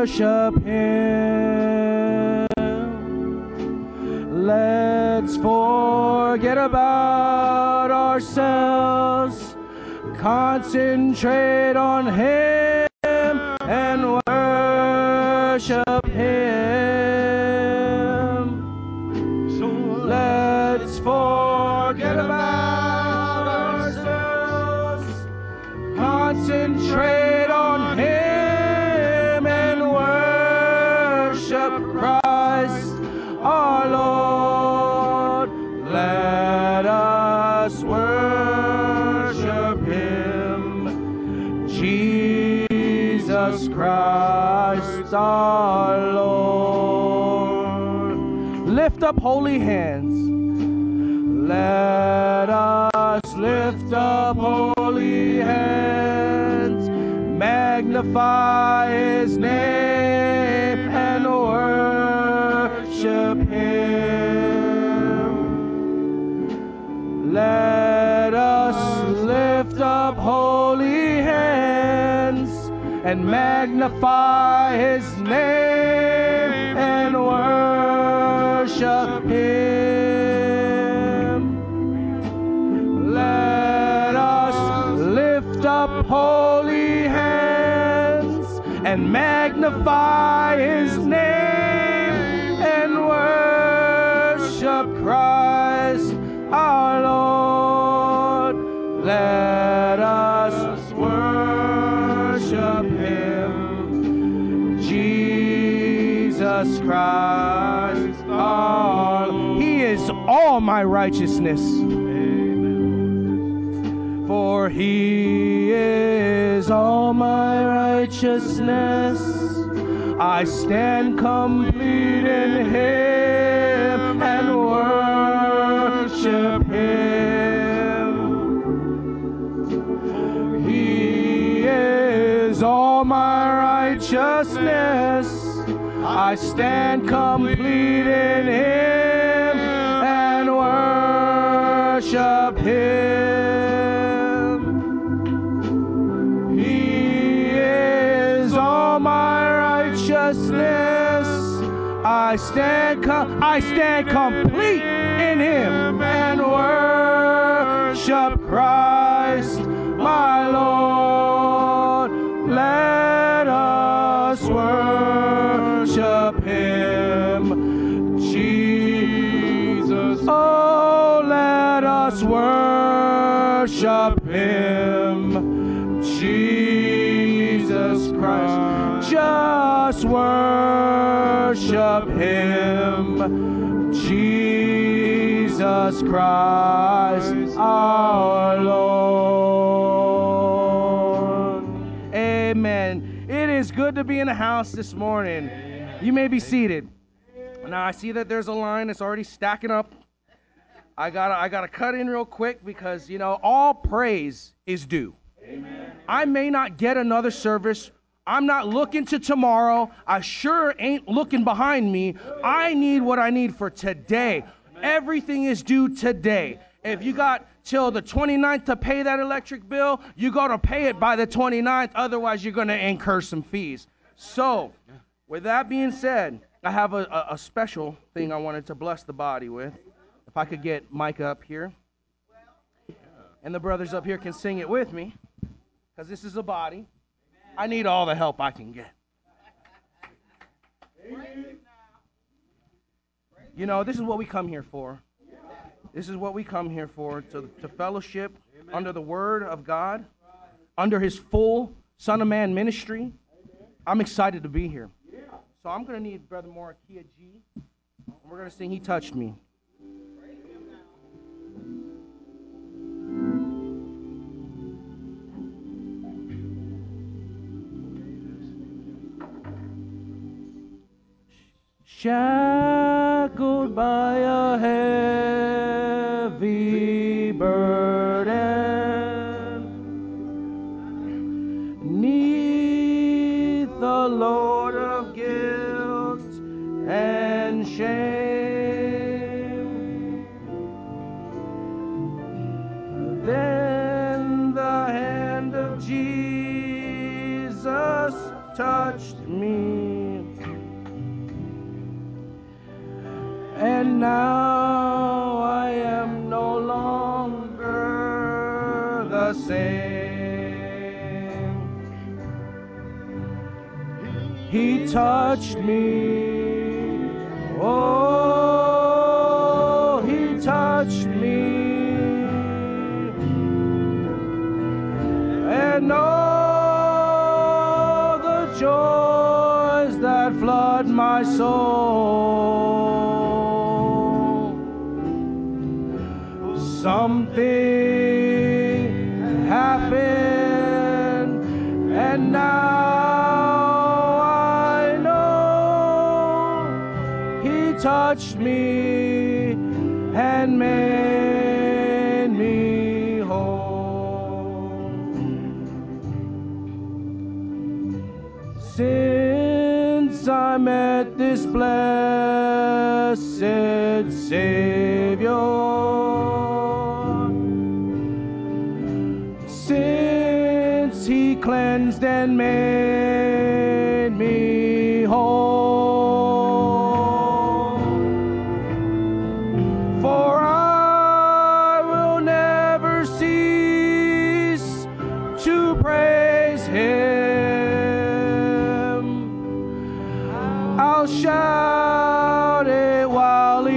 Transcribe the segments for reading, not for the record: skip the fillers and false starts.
worship Him. Let's forget about ourselves, concentrate on Him and worship Him. So let's forget about ourselves, concentrate on Him and worship Christ our Lord. Let us worship Him, Jesus Christ our Lord. Lift up holy hands. Let us lift up holy hands, magnify His name and worship Him. Let us lift up holy hands and magnify His name and worship Him. Let us lift up holy hands and magnify His name and worship Christ our Lord. Let us worship Him, Jesus Christ our Lord. He is all my righteousness. For He is all my righteousness. I stand complete in Him and worship Him. For He is all my righteousness. I stand complete in Him and worship Him. Righteousness, I stand complete in Him and worship Christ my Lord. Let us worship Him, Jesus. Oh, let us worship Him, Jesus Christ. Just worship Him, Jesus Christ our Lord. Amen. It is good to be in the house this morning. You may be seated. Now I see that there's a line that's already stacking up. I gotta cut in real quick because all praise is due. Amen. I may not get another service. I'm not looking to tomorrow. I sure ain't looking behind me. I need what I need for today. Everything is due today. If you got till the 29th to pay that electric bill, you got to pay it by the 29th. Otherwise, you're going to incur some fees. So, with that being said, I have a special thing I wanted to bless the body with. If I could get Micah up here. And the brothers up here can sing it with me. Because this is a body. I need all the help I can get. This is what we come here for. This is what we come here for, to fellowship under the Word of God, under His full Son of Man ministry. I'm excited to be here. So I'm going to need Brother Morakia G. And we're going to sing He Touched Me. Shackled by a heavy burden, 'neath the load of guilt and shame, then the hand of Jesus touched me. the same. He touched me. Oh, He touched me. And all the joys that flood my soul. Something happened, and now I know He touched me and made me whole. Since I met this blessed Savior, since He cleansed and made me whole, for I will never cease to praise Him. I'll shout it while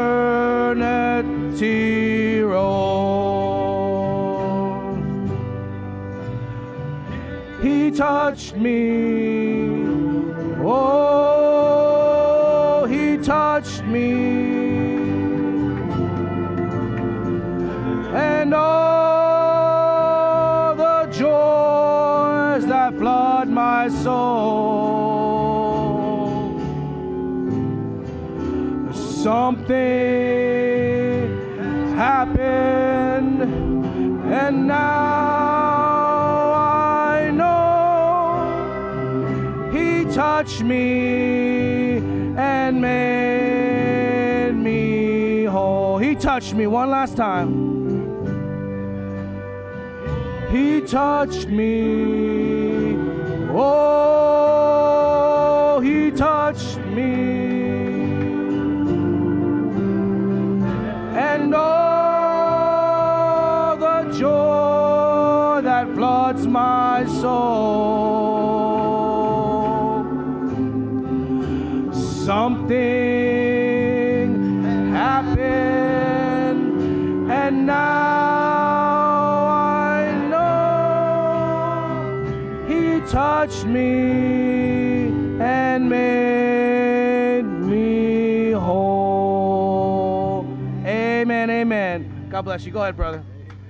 eternity rolls. He touched me. Oh, He touched me. And all the joys that flood my soul. Something happened, and now I know He touched me and made me whole. He touched me one last time. He touched me. Oh, He touched me. And all the joy that floods my soul. Something happened, and now I know He touched me and made me whole. Amen, amen. God bless you. Go ahead, brother.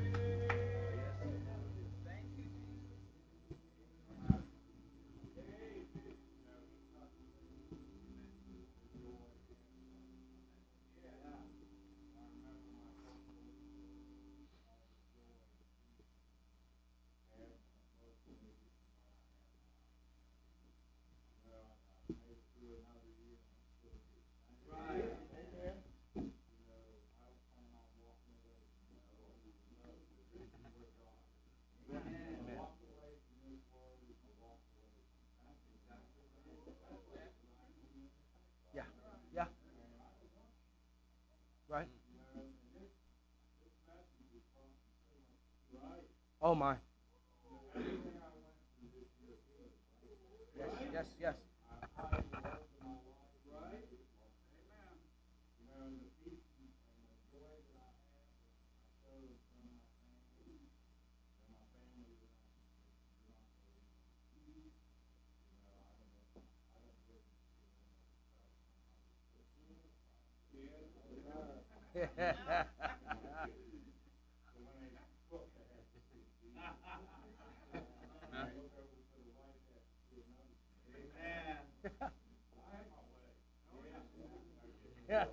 Yeah, yeah. Right. Oh my. Yes, yes, yes. Yeah.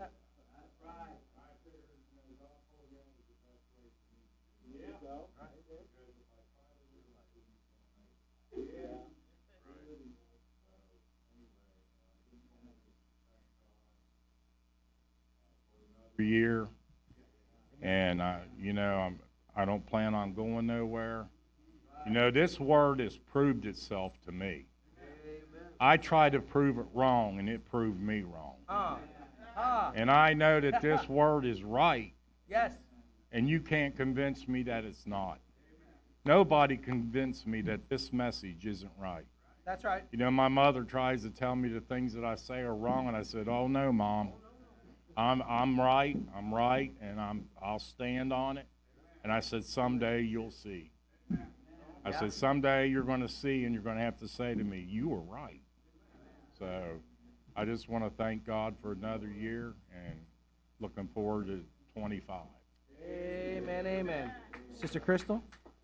Year, and I don't plan on going nowhere. This word has proved itself to me. I tried to prove it wrong, and it proved me wrong. And I know that this word is right, Yes. and you can't convince me that it's not. Nobody convinced me that this message isn't right. That's right. You know, my mother tries to tell me the things that I say are wrong, and I said, "Oh no, Mom, I'm right, and I'll stand on it." And I said, "Someday you'll see." I said, "Someday you're going to see, and you're going to have to say to me, you were right." So I just want to thank God for another year, and looking forward to 25. Amen, amen. Sister Crystal?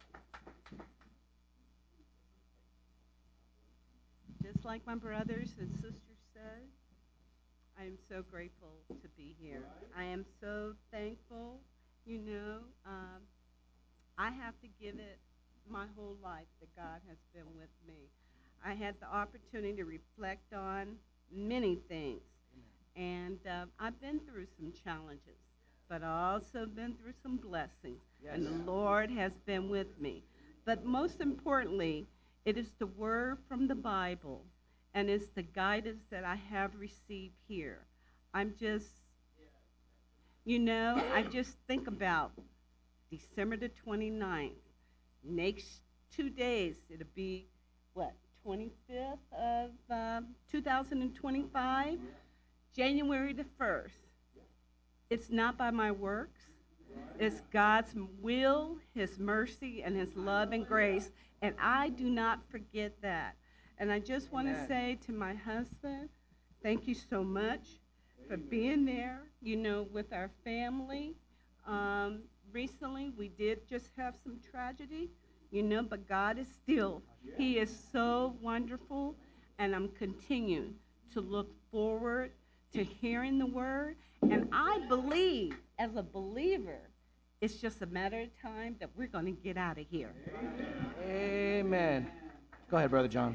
Just like my brothers and sisters said, I am so grateful to be here. I am so thankful. You know, I have to give it my whole life that God has been with me. I had the opportunity to reflect on many things, and I've been through some challenges, but I also been through some blessings, and the Lord has been with me. But most importantly, it is the word from the Bible, and it's the guidance that I have received here. I'm just, I just think about December the 29th. Next 2 days, it'll be, 25th of 2025? January the 1st. It's not by my works. It's God's will, His mercy, and His love and grace, and I do not forget that. And I just want to say to my husband, thank you so much for being there, with our family. Recently, we did just have some tragedy, but God is still, He is so wonderful, and I'm continuing to look forward to hearing the word. And I believe, as a believer, it's just a matter of time that we're going to get out of here. Amen. Go ahead, Brother John.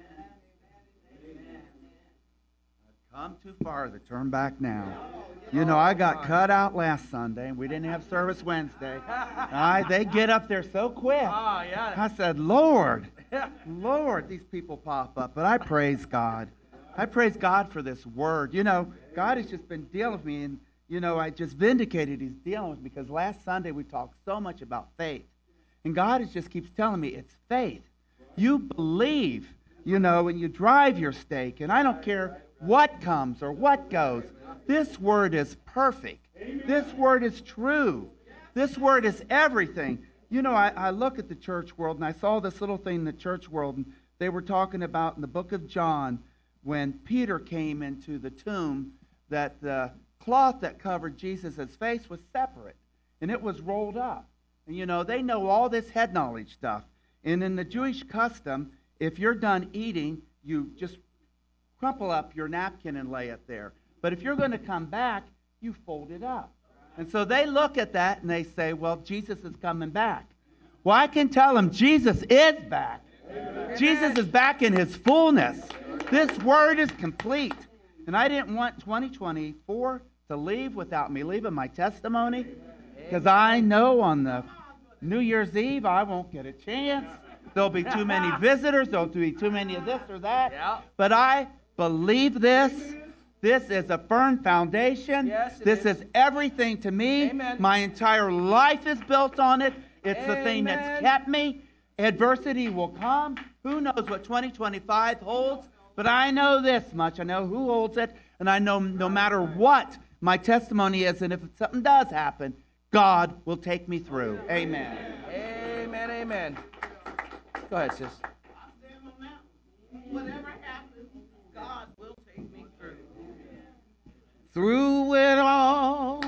Come too far to turn back now. I got cut out last Sunday, and we didn't have service Wednesday. They get up there so quick. Oh, yeah. I said, Lord, these people pop up. But I praise God. I praise God for this word. God has just been dealing with me, and, I just vindicated He's dealing with me, because last Sunday we talked so much about faith. And God just keeps telling me it's faith. You believe, and you drive your stake, and I don't care what comes or what goes. This word is perfect. This word is true. This word is everything. I look at the church world, and I saw this little thing in the church world, and they were talking about in the book of John, when Peter came into the tomb, that the cloth that covered Jesus' face was separate, and it was rolled up. And they know all this head knowledge stuff. And in the Jewish custom, if you're done eating, you just crumple up your napkin and lay it there. But if you're going to come back, you fold it up. And so they look at that and they say, well, Jesus is coming back. Well, I can tell them Jesus is back. Amen. Jesus is back in His fullness. This word is complete. And I didn't want 2024 to leave without me leaving my testimony, because I know on the New Year's Eve I won't get a chance. There'll be too many visitors. There'll be too many of this or that. Yeah. But I believe this. This is a firm foundation. Yes, this is everything to me. Amen. My entire life is built on it. It's the thing that's kept me. Adversity will come. Who knows what 2025 holds? But I know this much. I know who holds it. And I know no matter what my testimony is, and if something does happen, God will take me through. Amen. Amen, amen. Go ahead, sis. Whatever happens, God will take me through. Through it all.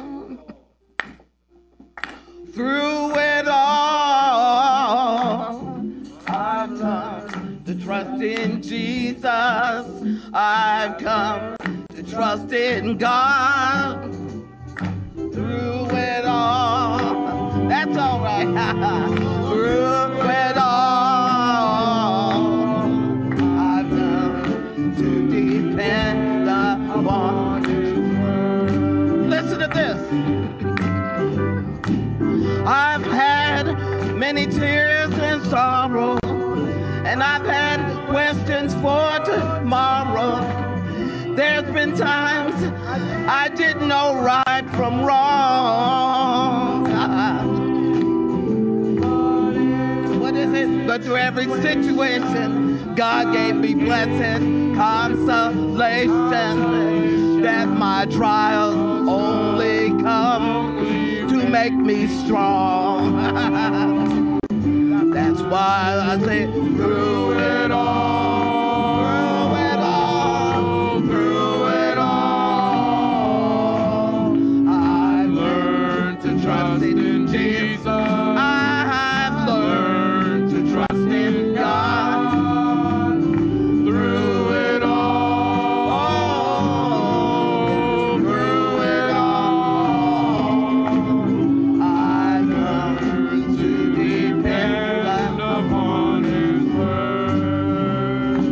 Through it all. I've come to trust in Jesus. I've come to trust in God. Through it all. That's all right. Through it all. I've come to depend upon His word. Listen to this. I've had many tears and sorrow, and I've had questions for tomorrow. There's been times I didn't know right from wrong. But present, but through every situation, God gave me blessing, consolation, that my trials only come to make me strong. That's why I say, through it all, through it all, through it all, I've learned to trust in Jesus. I've learned to trust in God. Through it all, through it all, I've learned to depend upon His word.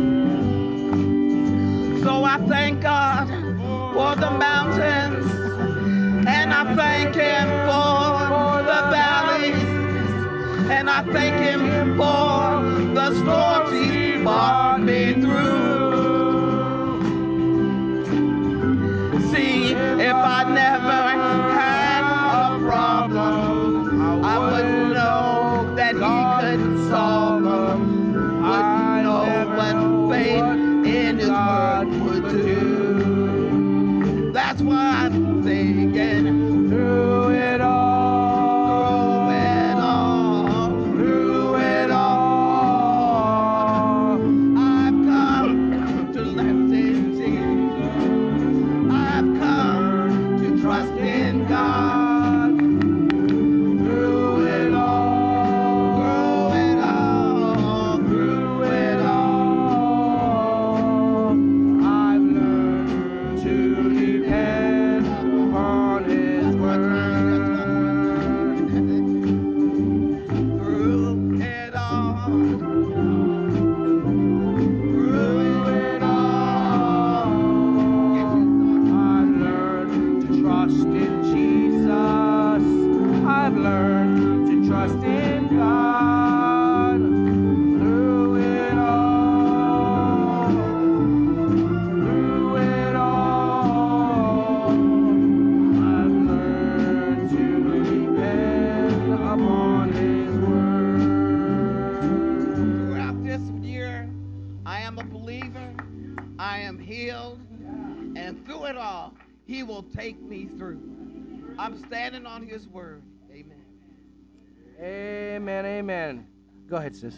So I thank God for the mountains, and I thank Him for the valleys, and I thank Him for the storms He brought me through. See, if I never had a problem, I wouldn't know that He could solve them. Wouldn't know what faith in His word would do. That's why I'm thinking, through it all, through it all, through it all, I've come to rest in Jesus. I've come to trust in God. Through it all, through it all, through it all, I've learned to depend upon His word. Through it all, through it all, I've learned to trust in Jesus. I've learned to trust in God. Through it all, through it all, I've learned to depend upon His word. Throughout this year, I am a believer. I am healed. And through it all, He will take me through. I'm standing on His word. Amen. Amen, amen. Go ahead, sis.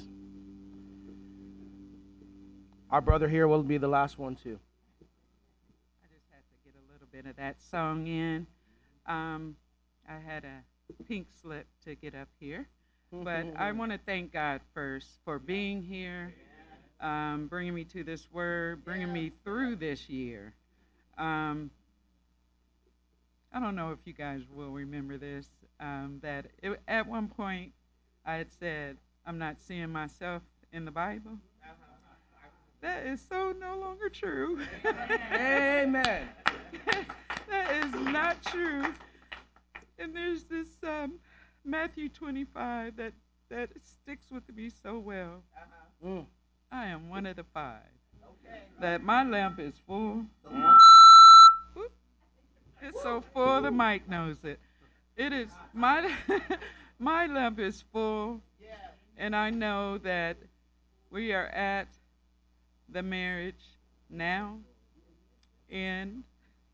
Our brother here will be the last one, too. I just had to get a little bit of that song in. I had a pink slip to get up here. But I want to thank God first for being here, bringing me to this word, bringing me through this year. I don't know if you guys will remember this, at one point I had said, I'm not seeing myself in the Bible. That is so no longer true. Amen. That is not true. And there's this Matthew 25 that sticks with me so well. I am one of the 5. That my lamp is full. It's so full, the mic knows it. It is, my lamp is full, and I know that we are at the marriage now, and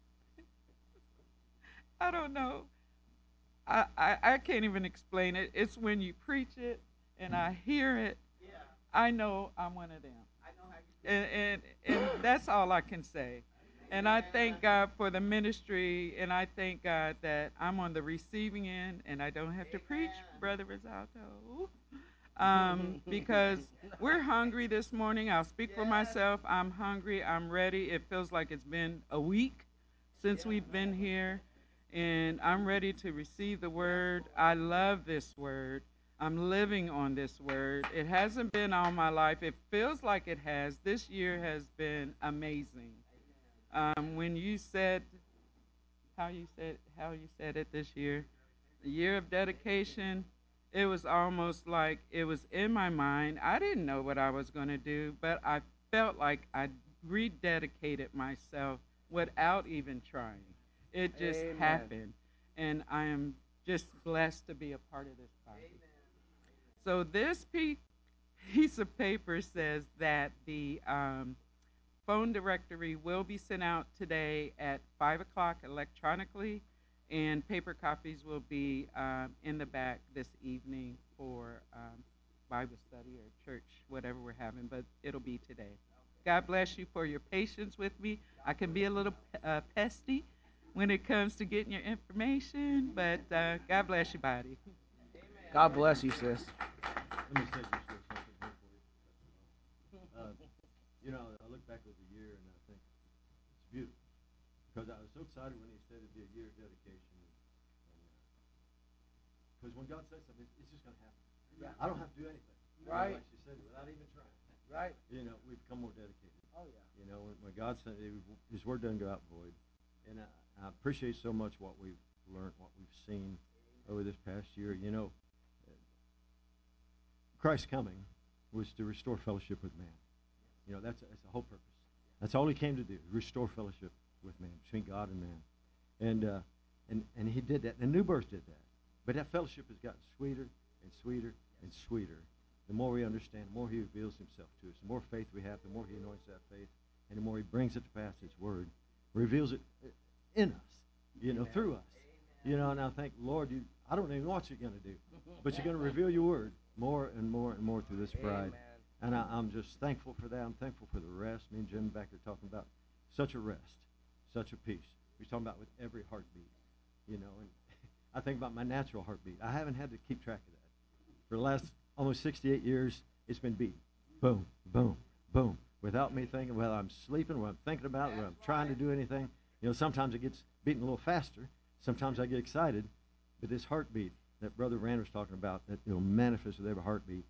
I don't know. I can't even explain it. It's when you preach it and I hear it, I know I'm one of them. And that's all I can say. And I thank God for the ministry, and I thank God that I'm on the receiving end, and I don't have to preach, Brother Risalto, because we're hungry this morning. I'll speak for myself. I'm hungry. I'm ready. It feels like it's been a week since we've been here, and I'm ready to receive the word. I love this word. I'm living on this word. It hasn't been all my life. It feels like it has. This year has been amazing. When you said how you said it this year, the year of dedication, it was almost like it was in my mind. I didn't know what I was going to do, but I felt like I rededicated myself without even trying. It just happened, and I am just blessed to be a part of this body. So this piece of paper says that the phone directory will be sent out today at 5 o'clock electronically, and paper copies will be in the back this evening for Bible study or church, whatever we're having, but it'll be today. God bless you for your patience with me. I can be a little pesty when it comes to getting your information, but God bless you, buddy. God bless you, sis. Let me say just real something here for you. You know, I look back over the year and I think it's beautiful because I was so excited when he said it'd be a year of dedication. Because when God says something, it's just going to happen. Yeah. I don't have to do anything. Right. Like she said, without even trying. Right. You know, we become more dedicated. Oh, yeah. You know, when God said His word doesn't go out void. And I appreciate so much what we've learned, what we've seen over this past year. You know, Christ's coming was to restore fellowship with man. You know, that's the whole purpose. That's all he came to do, restore fellowship with man, between God and man. And he did that. And the new birth did that. But that fellowship has gotten sweeter and sweeter and sweeter. The more we understand, the more he reveals himself to us. The more faith we have, the more he anoints that faith. And the more he brings it to pass, his word, reveals it in us, you know, through us. You know, and I think, Lord, I don't even know what you're going to do. But you're going to reveal your word more and more and more through this bride. And I'm just thankful for that. I'm thankful for the rest. Me and Jim back there talking about such a rest, such a peace. We're talking about with every heartbeat, you know. And I think about my natural heartbeat. I haven't had to keep track of that. For the last almost 68 years, it's been beating. Boom, boom, boom. Without me thinking, whether I'm sleeping, whether I'm thinking about it, whether I'm trying to do anything. You know, sometimes it gets beating a little faster. Sometimes I get excited. But this heartbeat that Brother Rand was talking about, that it'll manifest with every heartbeat,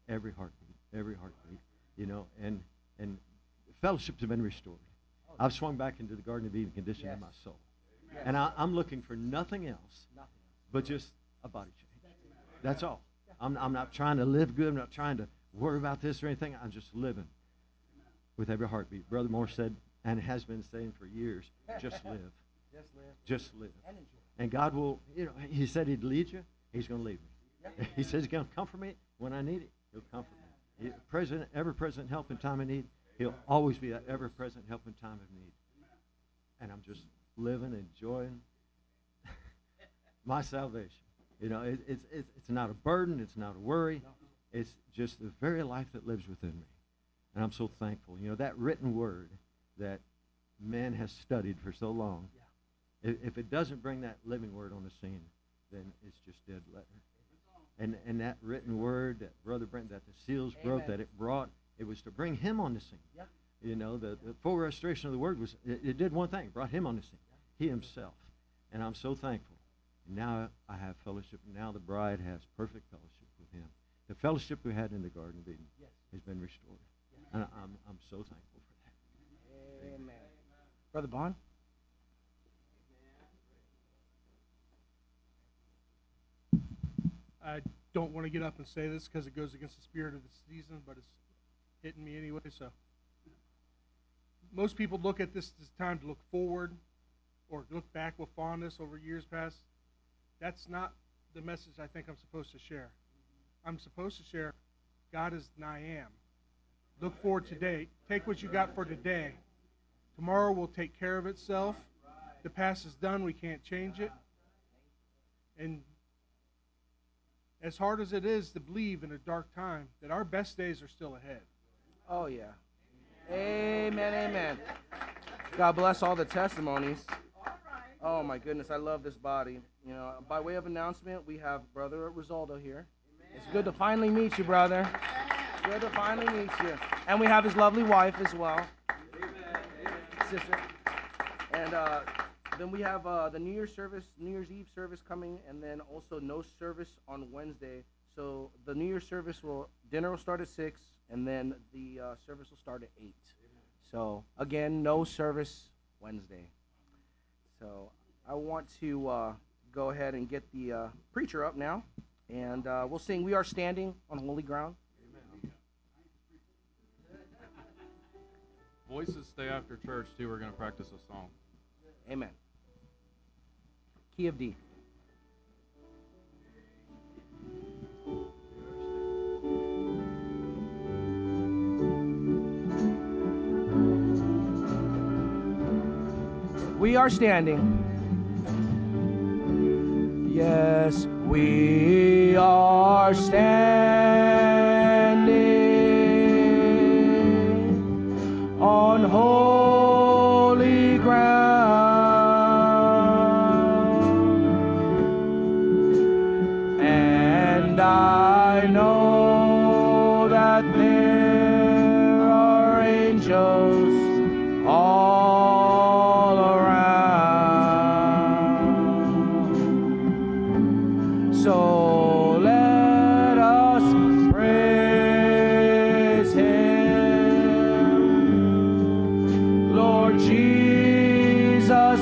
you know, and fellowships have been restored. I've swung back into the Garden of Eden condition in my soul. And I'm looking for nothing else but just a body change. That's all. I'm not trying to live good. I'm not trying to worry about this or anything. I'm just living with every heartbeat. Brother Moore said, and has been saying for years, just live. Just live. And God will, you know, he said he'd lead you. He's going to lead me. He says he's going to comfort me when I need it. He'll comfort me. Ever-present help in time of need. He'll always be that ever-present help in time of need. And I'm just living, enjoying my salvation. You know, it's not a burden. It's not a worry. It's just the very life that lives within me. And I'm so thankful. You know, that written word that man has studied for so long, if it doesn't bring that living word on the scene, then it's just dead letter. And that written word that Brother Brent, that the seals broke, that it brought, it was to bring him on the scene. Yeah. You know, the full restoration of the word was, it did one thing, brought him on the scene. He himself. And I'm so thankful. And now I have fellowship. Now the bride has perfect fellowship with him. The fellowship we had in the Garden of Eden has been restored. And I'm so thankful for that. Amen. Brother Bond? I don't want to get up and say this because it goes against the spirit of the season, but it's hitting me anyway. So most people look at this as time to look forward or look back with fondness over years past. That's not the message I think I'm supposed to share. I'm supposed to share God is and I am. Look forward today. Take what you got for today. Tomorrow will take care of itself. The past is done. We can't change it. And as hard as it is to believe in a dark time, that our best days are still ahead. Oh, yeah. Amen, amen. God bless all the testimonies. Oh, my goodness, I love this body. You know, by way of announcement, we have Brother Rosaldo here. It's good to finally meet you, brother. It's good to finally meet you. And we have his lovely wife as well. Sister. And then we have the New Year's Eve service coming, and then also no service on Wednesday. So the New Year's service dinner will start at 6, and then the service will start at 8. So again, no service Wednesday. So I want to go ahead and get the preacher up now, and we'll sing "We Are Standing on Holy Ground." Amen. Voices stay after church too. We're going to practice a song. Amen. Key of D. we are standing. Yes, we are standing on holy ground, and I know that there are angels all around. So let us praise Him, Lord Jesus,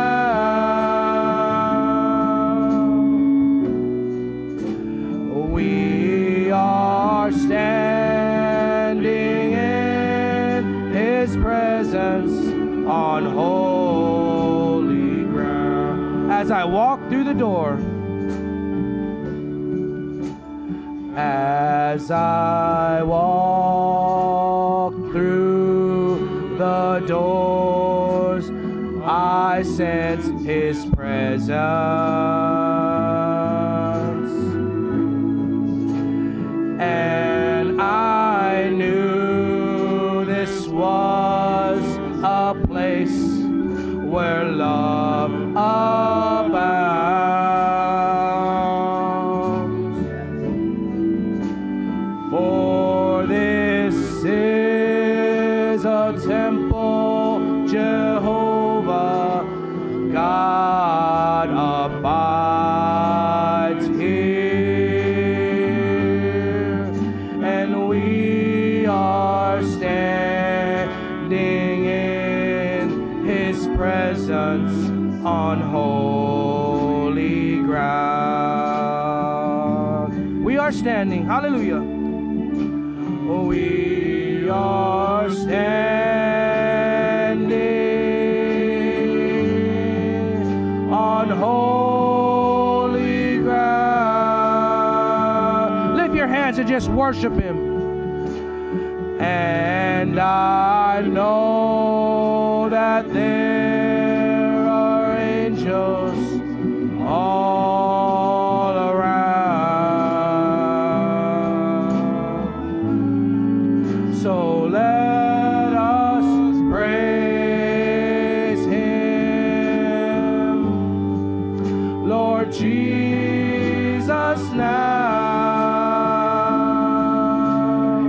now. We are standing in His presence on holy ground. As I walk through the door, as I walk through the doors, I sense His presence, and I knew this was a place where love abounds. For this is a temple, Jehovah God abides here, and we are standing in His presence on holy ground. We are standing, hallelujah. We are standing on holy ground. Lift your hands and just worship Him. And I know that there are angels all around. So let us praise Him, Lord Jesus, now.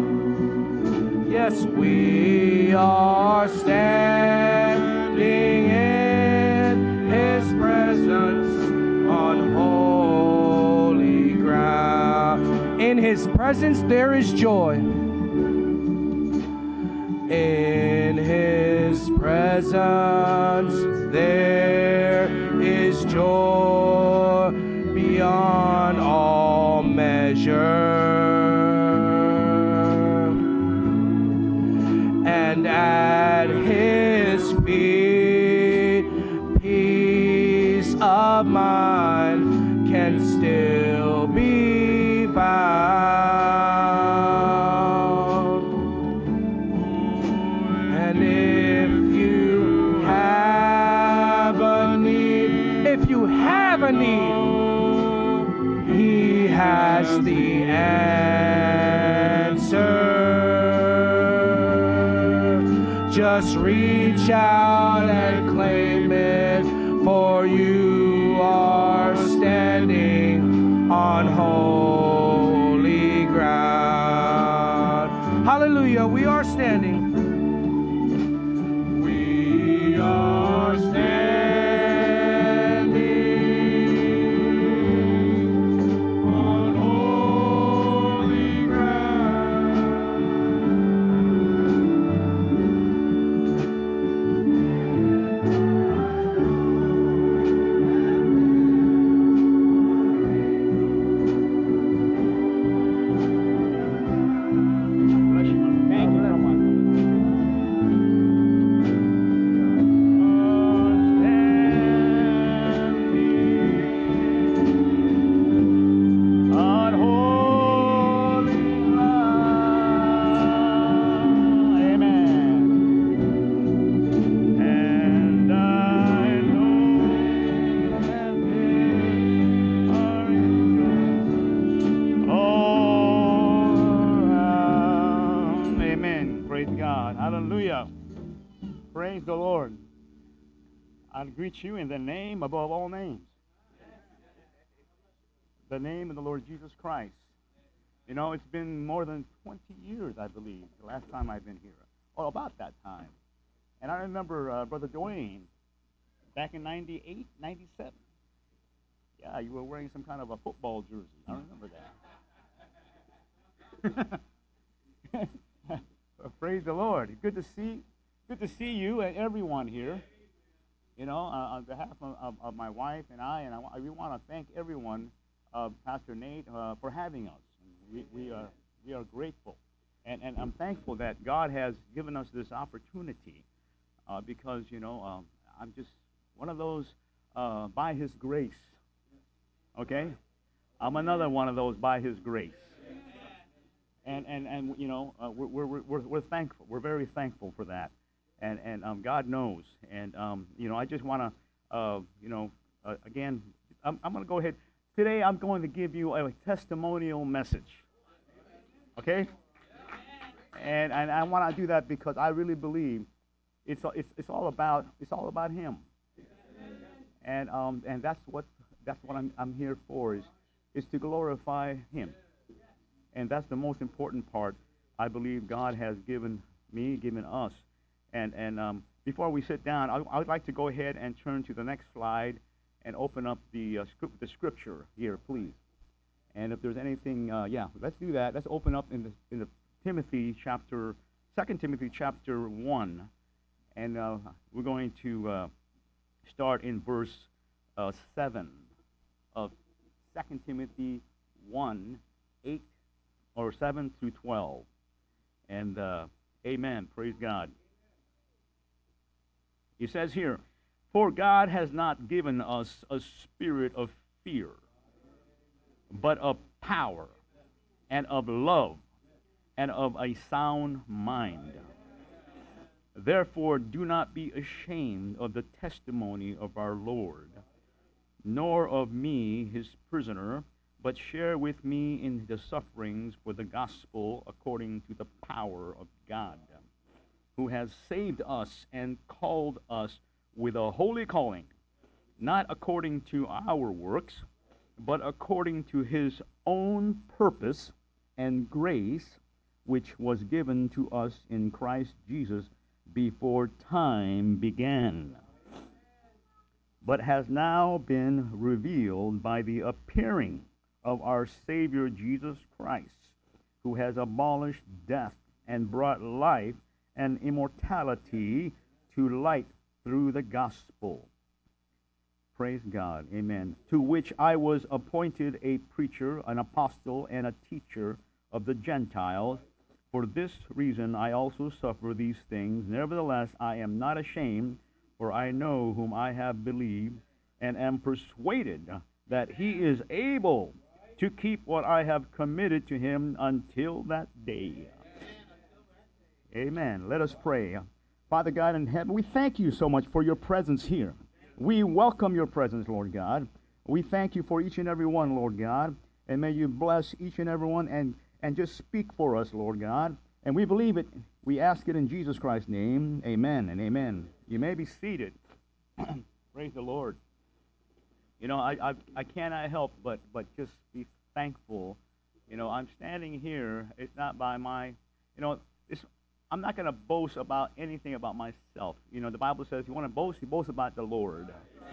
Yes, we are standing in His presence on holy ground. In His presence there is joy. In His presence there is joy beyond all measure. And at His feet, peace of mind can still be found. And if you have a need, He has the answer. Just reach out and claim it, for you are standing on holy ground. Hallelujah, we are standing. We are standing on holy ground. Thank you so much. God. Hallelujah. Praise the Lord. I greet you in the name above all names. The name of the Lord Jesus Christ. You know, it's been more than 20 years, I believe, the last time I've been here. Or about that time. And I remember Brother Dwayne, back in 98, 97. Yeah, you were wearing some kind of a football jersey. I remember that. Praise the Lord. Good to see you and everyone here. You know, on behalf of my wife and we want to thank everyone, Pastor Nate, for having us. We are grateful, and I'm thankful that God has given us this opportunity, because you know I'm just one of those by His grace. Okay, I'm another one of those by His grace. And you know we're thankful. We're very thankful for that, and God knows. And you know I just want to again I'm going to go ahead today. I'm going to give you a testimonial message. Okay, and I want to do that because I really believe it's all about Him, and that's what I'm here for is to glorify Him. And that's the most important part I believe God has given us. And before we sit down, I would like to go ahead and turn to the next slide and open up the scripture here, please. And if there's anything, let's do that. Let's open up in the 2 Timothy chapter 1, and we're going to start in verse 7 of 2 Timothy 1, 8 or 7 through 12. And amen. Praise God. He says here, "For God has not given us a spirit of fear, but of power and of love and of a sound mind. Therefore do not be ashamed of the testimony of our Lord, nor of me, his prisoner, but share with me in the sufferings for the gospel according to the power of God, who has saved us and called us with a holy calling, not according to our works, but according to his own purpose and grace, which was given to us in Christ Jesus before time began, but has now been revealed by the appearing of our Savior Jesus Christ, who has abolished death and brought life and immortality to light through the gospel." Praise God. Amen. "To which I was appointed a preacher, an apostle, and a teacher of the Gentiles. For this reason I also suffer these things. Nevertheless, I am not ashamed, for I know whom I have believed, and am persuaded that he is able to keep what I have committed to him until that day." Amen. Let us pray. Father God in heaven, we thank you so much for your presence here. We welcome your presence, Lord God. We thank you for each and every one, Lord God. And may you bless each and every one and just speak for us, Lord God. And we believe it. We ask it in Jesus Christ's name. Amen and amen. You may be seated. Praise the Lord. You know, I cannot help but just be thankful. You know, I'm standing here. It's not by my, you know, I'm not going to boast about anything about myself. You know, the Bible says you want to boast, you boast about the Lord.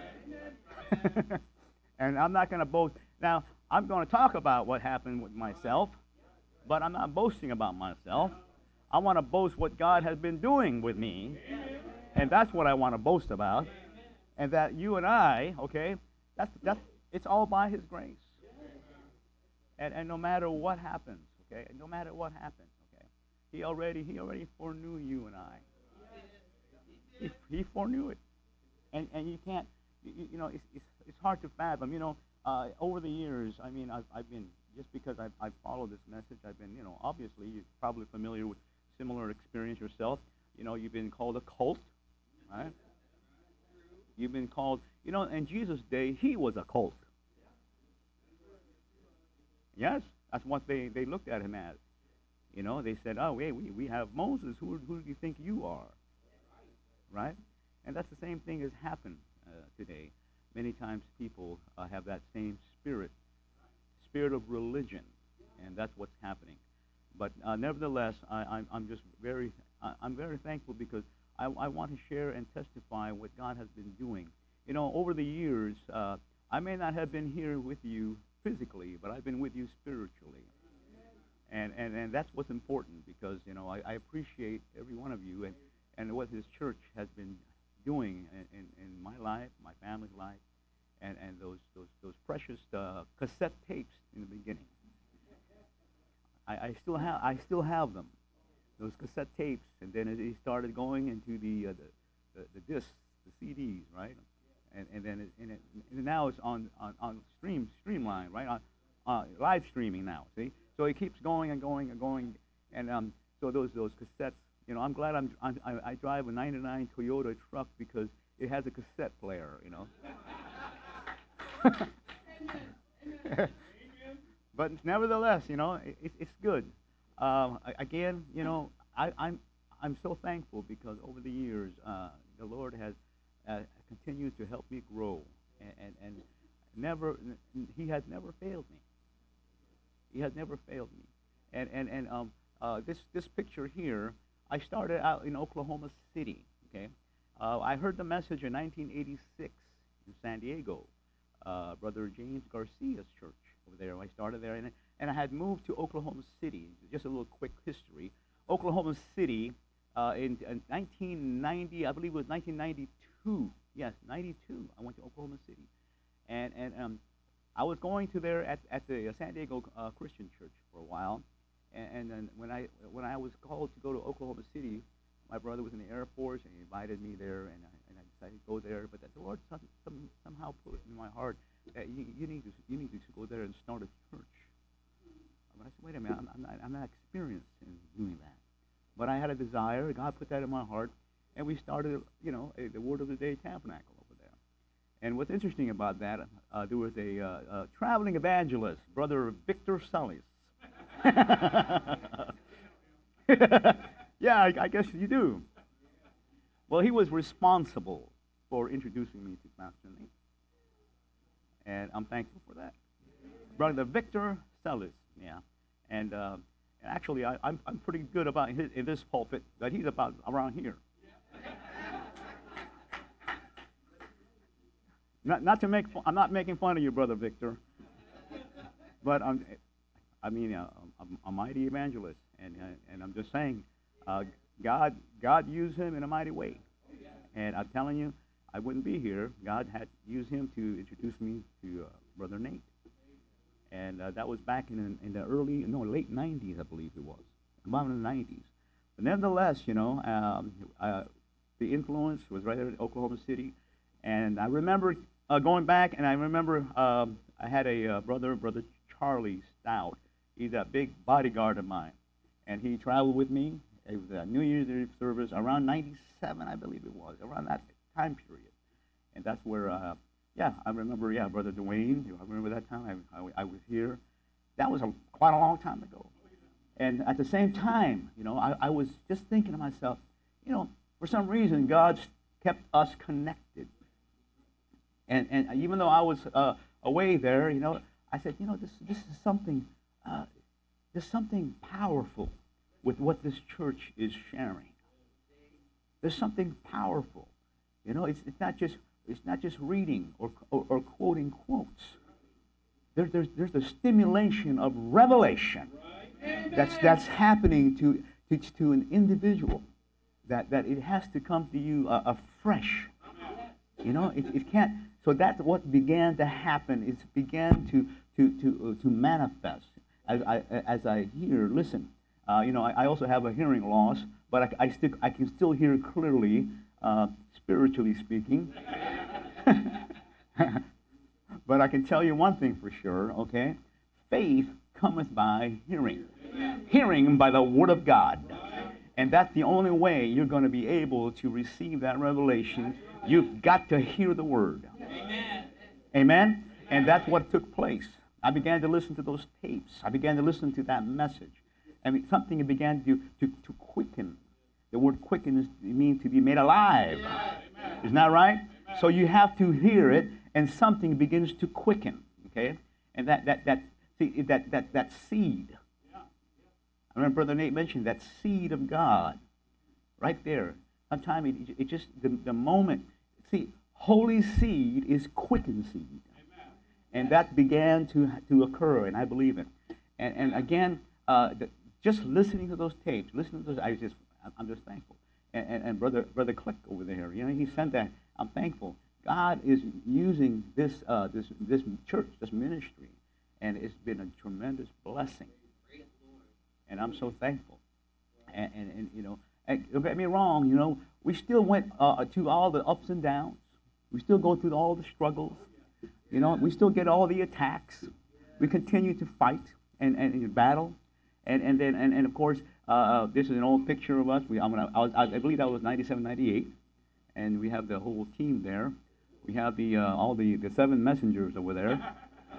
And I'm not going to boast. Now, I'm going to talk about what happened with myself, but I'm not boasting about myself. I want to boast what God has been doing with me, and that's what I want to boast about. And that you and I, okay, that's it's all by His grace. And no matter what happens, okay, no matter what happens, okay, He already foreknew you and I. He foreknew it, and you can't, you know, it's hard to fathom. You know, over the years, I mean, I've been, just because I've followed this message, I've been, you know, obviously you're probably familiar with similar experience yourself. You know, you've been called a cult, right? You've been called, you know, in Jesus' day, he was a cult. Yes, that's what they looked at him as. You know, they said, oh, wait, we have Moses. Who do you think you are? Right? And that's the same thing has happened today. Many times people have that same spirit of religion, and that's what's happening. But nevertheless, I'm just I'm very thankful because I want to share and testify what God has been doing. You know, over the years, I may not have been here with you physically, but I've been with you spiritually. And that's what's important because, you know, I appreciate every one of you and what this church has been doing in my life, my family's life, and those precious cassette tapes in the beginning. I still have them, those cassette tapes, and then it started going into the discs, the CDs, right? And then and now it's on streamline, right? On live streaming now. See, so it keeps going and going and going, and so those cassettes. You know, I'm glad I drive a '99 Toyota truck because it has a cassette player. You know. But nevertheless, you know, it's good. Again, you know, I'm so thankful because over the years, the Lord has continued to help me grow, and He has never failed me. He has never failed me. And this picture here, I started out in Oklahoma City. Okay, I heard the message in 1986 in San Diego, Brother James Garcia's church over there. I started there, and I had moved to Oklahoma City. Just a little quick history. Oklahoma City in 1990, I believe it was 1992. Yes, 92. I went to Oklahoma City, and I was going to there at the San Diego Christian Church for a while, and then when I was called to go to Oklahoma City, my brother was in the Air Force and he invited me there, and I decided to go there. But the Lord somehow put it in my heart that you need to go there and start a church. But I said, wait a minute, I'm not experienced in doing that. But I had a desire. God put that in my heart, and we started, you know, the Word of the Day Tabernacle over there. And what's interesting about that, there was a traveling evangelist, Brother Victor Salis. Yeah, I guess you do. Well, he was responsible for introducing me to Pastor Nate, and I'm thankful for that. Brother Victor Salis, yeah. And actually, I'm pretty good about in this pulpit that he's about around here. Not to make I'm not making fun of you, Brother Victor, but I'm a mighty evangelist, and I'm just saying, God used him in a mighty way, and I'm telling you, I wouldn't be here. God had used him to introduce me to Brother Nate, and that was back in the late '90s, I believe it was, about in the '90s. But nevertheless, you know, the influence was right there in Oklahoma City, and I remember going back, and I remember I had a brother Charlie Stout. He's a big bodyguard of mine, and he traveled with me. It was a New Year's Eve service around '97, I believe it was, around that time period. And that's where, I remember, Brother Dwayne. I remember that time I was here. That was quite a long time ago. And at the same time, you know, I was just thinking to myself, you know, for some reason, God's kept us connected. And even though I was away there, you know, I said, you know, this is something, there's something powerful with what this church is sharing. There's something powerful. You know, it's not just reading or quoting quotes. There's the stimulation of revelation that's happening to an individual. That it has to come to you afresh. You know, it can't. So that's what began to happen. It began to manifest as I hear. Listen, you know, I also have a hearing loss, but I can still hear clearly, spiritually speaking. But I can tell you one thing for sure. Okay, faith cometh by hearing, hearing by the word of God. And that's the only way you're going to be able to receive that revelation. You've got to hear the word. Amen. Amen? And that's what took place. I began to listen to those tapes. I began to listen to that message. I mean, something began to quicken. The word quicken means to be made alive. Isn't that right? So you have to hear it, and something begins to quicken. Okay, and that seed. I remember Brother Nate mentioned that seed of God, right there. Sometimes it just the moment. See, holy seed is quickened seed, and that began to occur, and I believe it. And again, just listening to those tapes, listening to those, I'm just thankful. And brother Click over there, he sent that. I'm thankful. God is using this church, this ministry, and it's been a tremendous blessing. And I'm so thankful. And don't get me wrong, we still went to all the ups and downs. We still go through all the struggles. We still get all the attacks. We continue to fight and battle. And of course, this is an old picture of us. I believe that was 97, 98, and we have the whole team there. We have all the 7 messengers over there.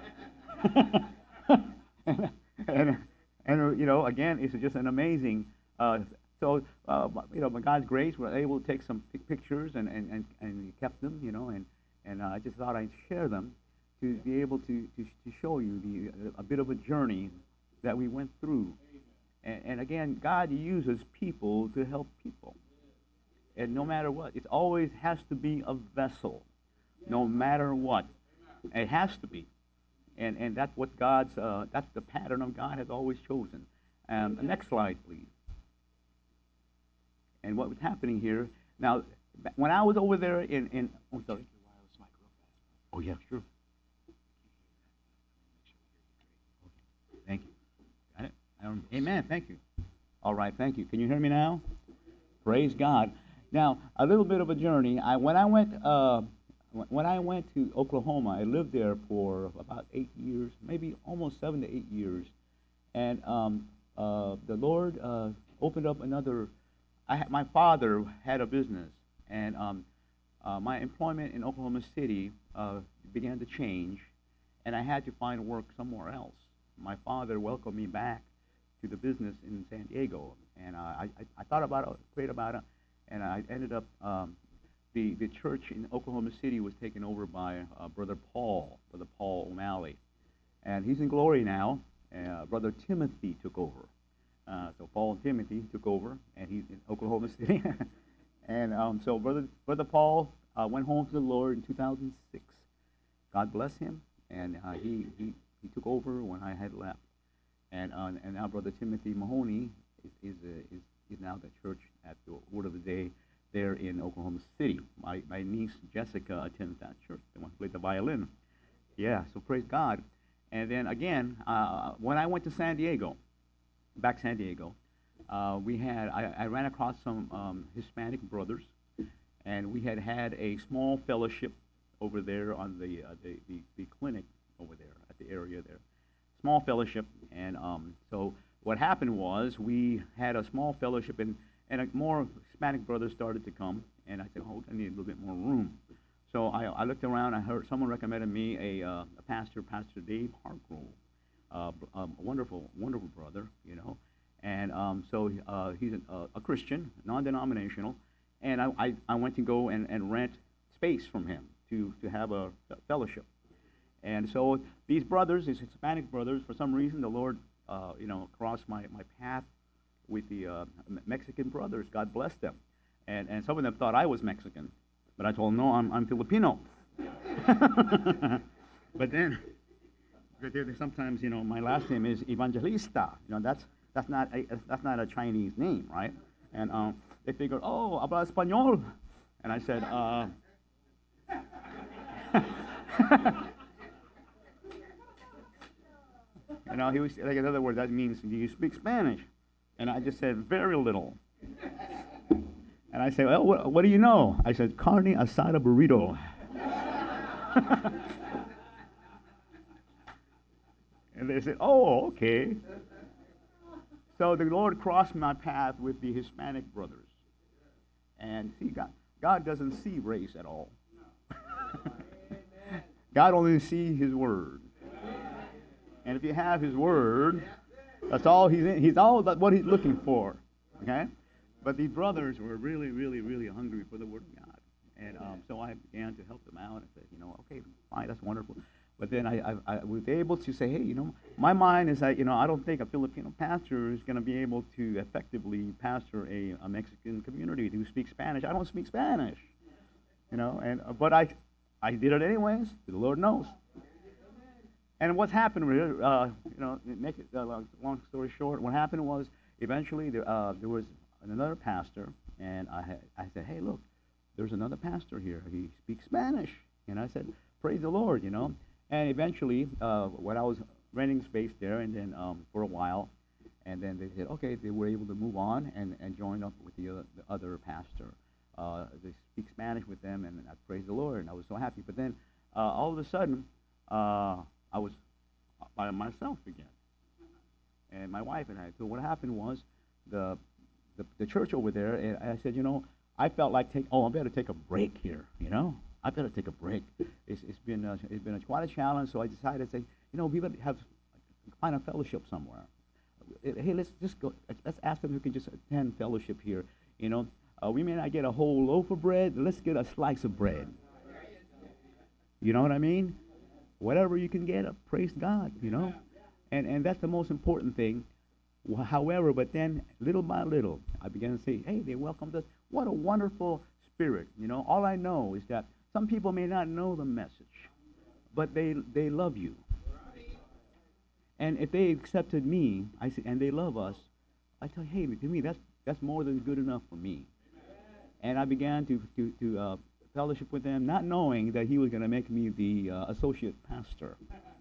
and again, it's just an amazing. So by God's grace, we're able to take some pictures and we kept them, and I just thought I'd share them to be able to show you a bit of a journey that we went through. And again, God uses people to help people. And no matter what, it always has to be a vessel, no matter what. It has to be. And that's what that's the pattern of God has always chosen. Next slide, please. And what was happening here, now, when I was over there oh, sorry. Oh, yeah, sure. Thank you. Got it? Amen. Thank you. All right. Thank you. Can you hear me now? Praise God. Now, a little bit of a journey. When I went to Oklahoma, I lived there for about 8 years, maybe almost 7 to 8 years, and the Lord opened up another. My father had a business, and my employment in Oklahoma City began to change, and I had to find work somewhere else. My father welcomed me back to the business in San Diego, and I thought about it, prayed about it, and I ended up, the church in Oklahoma City was taken over by Brother Paul O'Malley, and he's in glory now. Brother Timothy took over. So Paul and Timothy took over, and he's in Oklahoma City. And so Brother Paul went home to the Lord in 2006. God bless him, and he took over when I had left. And now Brother Timothy Mahoney is now the church at the Word of the Day there in Oklahoma City. My niece Jessica attends that church. The one who played the violin. Yeah, so praise God. And then again, when I went to San Diego, I ran across some Hispanic brothers, and we had a small fellowship over there on the clinic over there at the area there. Small fellowship, and so what happened was we had a small fellowship, and more Hispanic brothers started to come, and I said, oh, I need a little bit more room. So I looked around. I heard someone recommended me a pastor, Pastor Dave Hargrove, a wonderful brother, and so he's a Christian, non-denominational, and I went to go and rent space from him to have a fellowship. And so these brothers, these Hispanic brothers, for some reason, the Lord, crossed my path with the Mexican brothers. God bless them. And some of them thought I was Mexican, but I told them, no, I'm Filipino. But then sometimes, my last name is Evangelista. That's not a Chinese name, right? And they figured, oh, habla español. And I said, he was like, in other words, that means, do you speak Spanish? And I just said, very little. And I said, well, what do you know? I said, carne asada burrito. And they said, oh, okay. So the Lord crossed my path with the Hispanic brothers. And see, God doesn't see race at all. God only sees His Word. And if you have His Word, That's all he's all that what he's looking for. Okay? But these brothers were really, really, really hungry for the Word of God. And so I began to help them out and said, okay, fine, that's wonderful. But then I was able to say, hey, my mind is that, I don't think a Filipino pastor is going to be able to effectively pastor a Mexican community who speaks Spanish. I don't speak Spanish, but I did it anyways. The Lord knows. And what's happened, make it long story short, what happened was eventually there was another pastor, and I said, hey, look, there's another pastor here. He speaks Spanish. And I said, praise the Lord, And eventually, when I was renting space there, and then for a while, and then they said, okay, they were able to move on and join up with the other pastor. They speak Spanish with them, and I praise the Lord, and I was so happy. But then all of a sudden, I was by myself again, and my wife and I. So what happened was the church over there, and I said, I felt like I better take a break here, I better take a break. It's been quite a challenge, so I decided to say, we better find a fellowship somewhere. Hey, let's just go. Let's ask them who can just attend fellowship here. We may not get a whole loaf of bread, but let's get a slice of bread. You know what I mean? Whatever you can get, praise God. And that's the most important thing. However, but then little by little, I began to say, hey, they welcomed us. What a wonderful spirit. All I know is that some people may not know the message, but they love you. And if they accepted me, and they love us, I tell you, hey, to me, that's more than good enough for me. And I began to fellowship with them, not knowing that he was going to make me the associate pastor.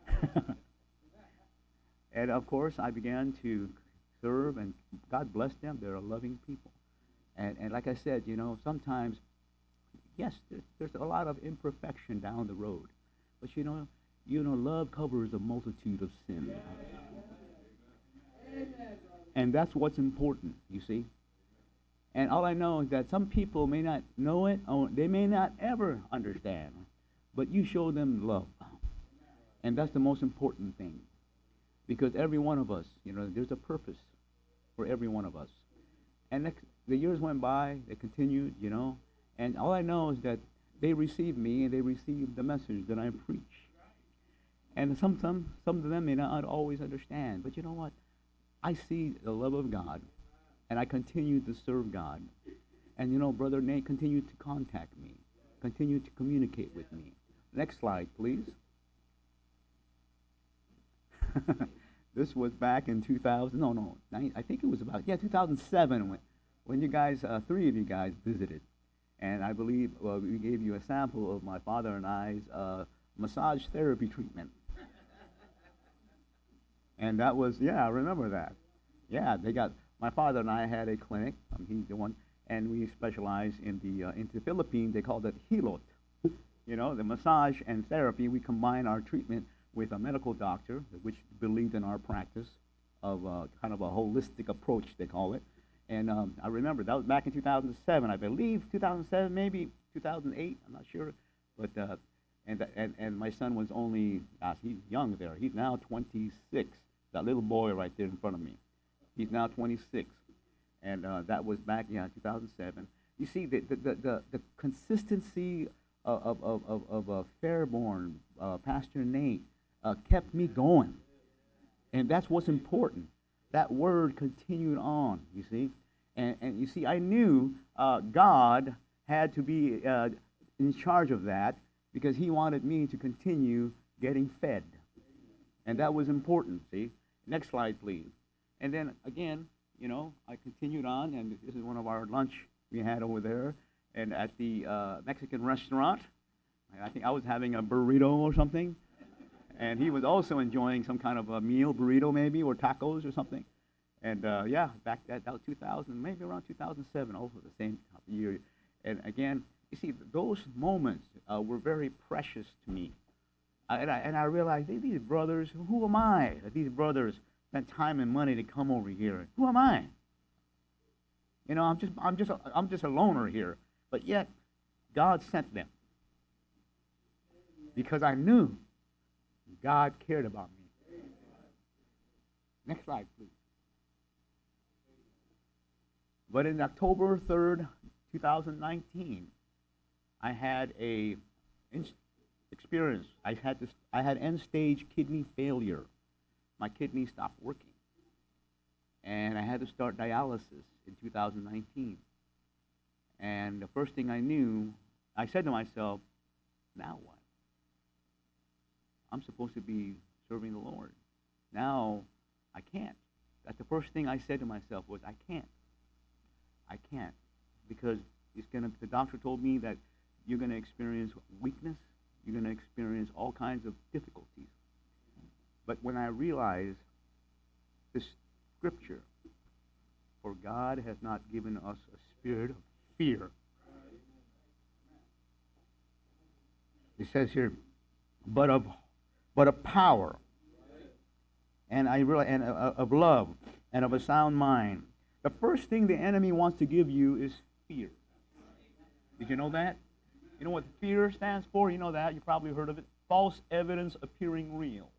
And of course, I began to serve, and God bless them. They're a loving people. And like I said, sometimes, yes, there's a lot of imperfection down the road. But love covers a multitude of sin. And that's what's important, you see. And all I know is that some people may not know it, or they may not ever understand, but you show them love. And that's the most important thing. Because every one of us, there's a purpose for every one of us. And the years went by, they continued, and all I know is that they received me and they received the message that I preach. And some of them may not always understand, but you know what? I see the love of God, and I continue to serve God. And Brother Nate continued to contact me, continued to communicate with me. Next slide, please. This was back in 2000. I think it was about 2007 when you guys, three of you guys, visited, and I believe we gave you a sample of my father and I's massage therapy treatment. And that was, I remember that. Yeah, my father and I had a clinic. He's the one, and we specialize in the Philippines. They call it hilot. The massage and therapy. We combine our treatment with a medical doctor, which believed in our practice of kind of a holistic approach, they call it. And I remember that was back in 2007, I believe 2007, maybe 2008. I'm not sure, but and my son was only he's young there. He's now 26. That little boy right there in front of me. He's now 26, and that was back 2007. You see the consistency of Fairborn, Pastor Nate, kept me going. And that's what's important. That word continued on, you see. And you see, I knew God had to be in charge of that because he wanted me to continue getting fed. And that was important, see. Next slide, please. And then, again, I continued on, and this is one of our lunch we had over there. And at the Mexican restaurant, I think I was having a burrito or something. And he was also enjoying some kind of a meal, burrito maybe, or tacos or something. And back that was 2000, maybe around 2007, also the same year. And again, you see, those moments were very precious to me. And I realized, these brothers, who am I that these brothers spent time and money to come over here? Who am I? I'm just a loner here. But yet, God sent them because I knew God cared about me. Next slide, please. But in October 3rd, 2019, I had a experience. I had end-stage kidney failure. My kidney stopped working, and I had to start dialysis in 2019. And the first thing I knew, I said to myself, now what? I'm supposed to be serving the Lord. Now I can't. That's the first thing I said to myself was, I can't. I can't. Because the doctor told me that you're going to experience weakness. You're going to experience all kinds of difficulties. But when I realized this scripture, for God has not given us a spirit of fear. It says here, but of power, and of love, and of a sound mind. The first thing the enemy wants to give you is fear. Did you know that? You know what fear stands for? You know that. You probably heard of it. False evidence appearing real.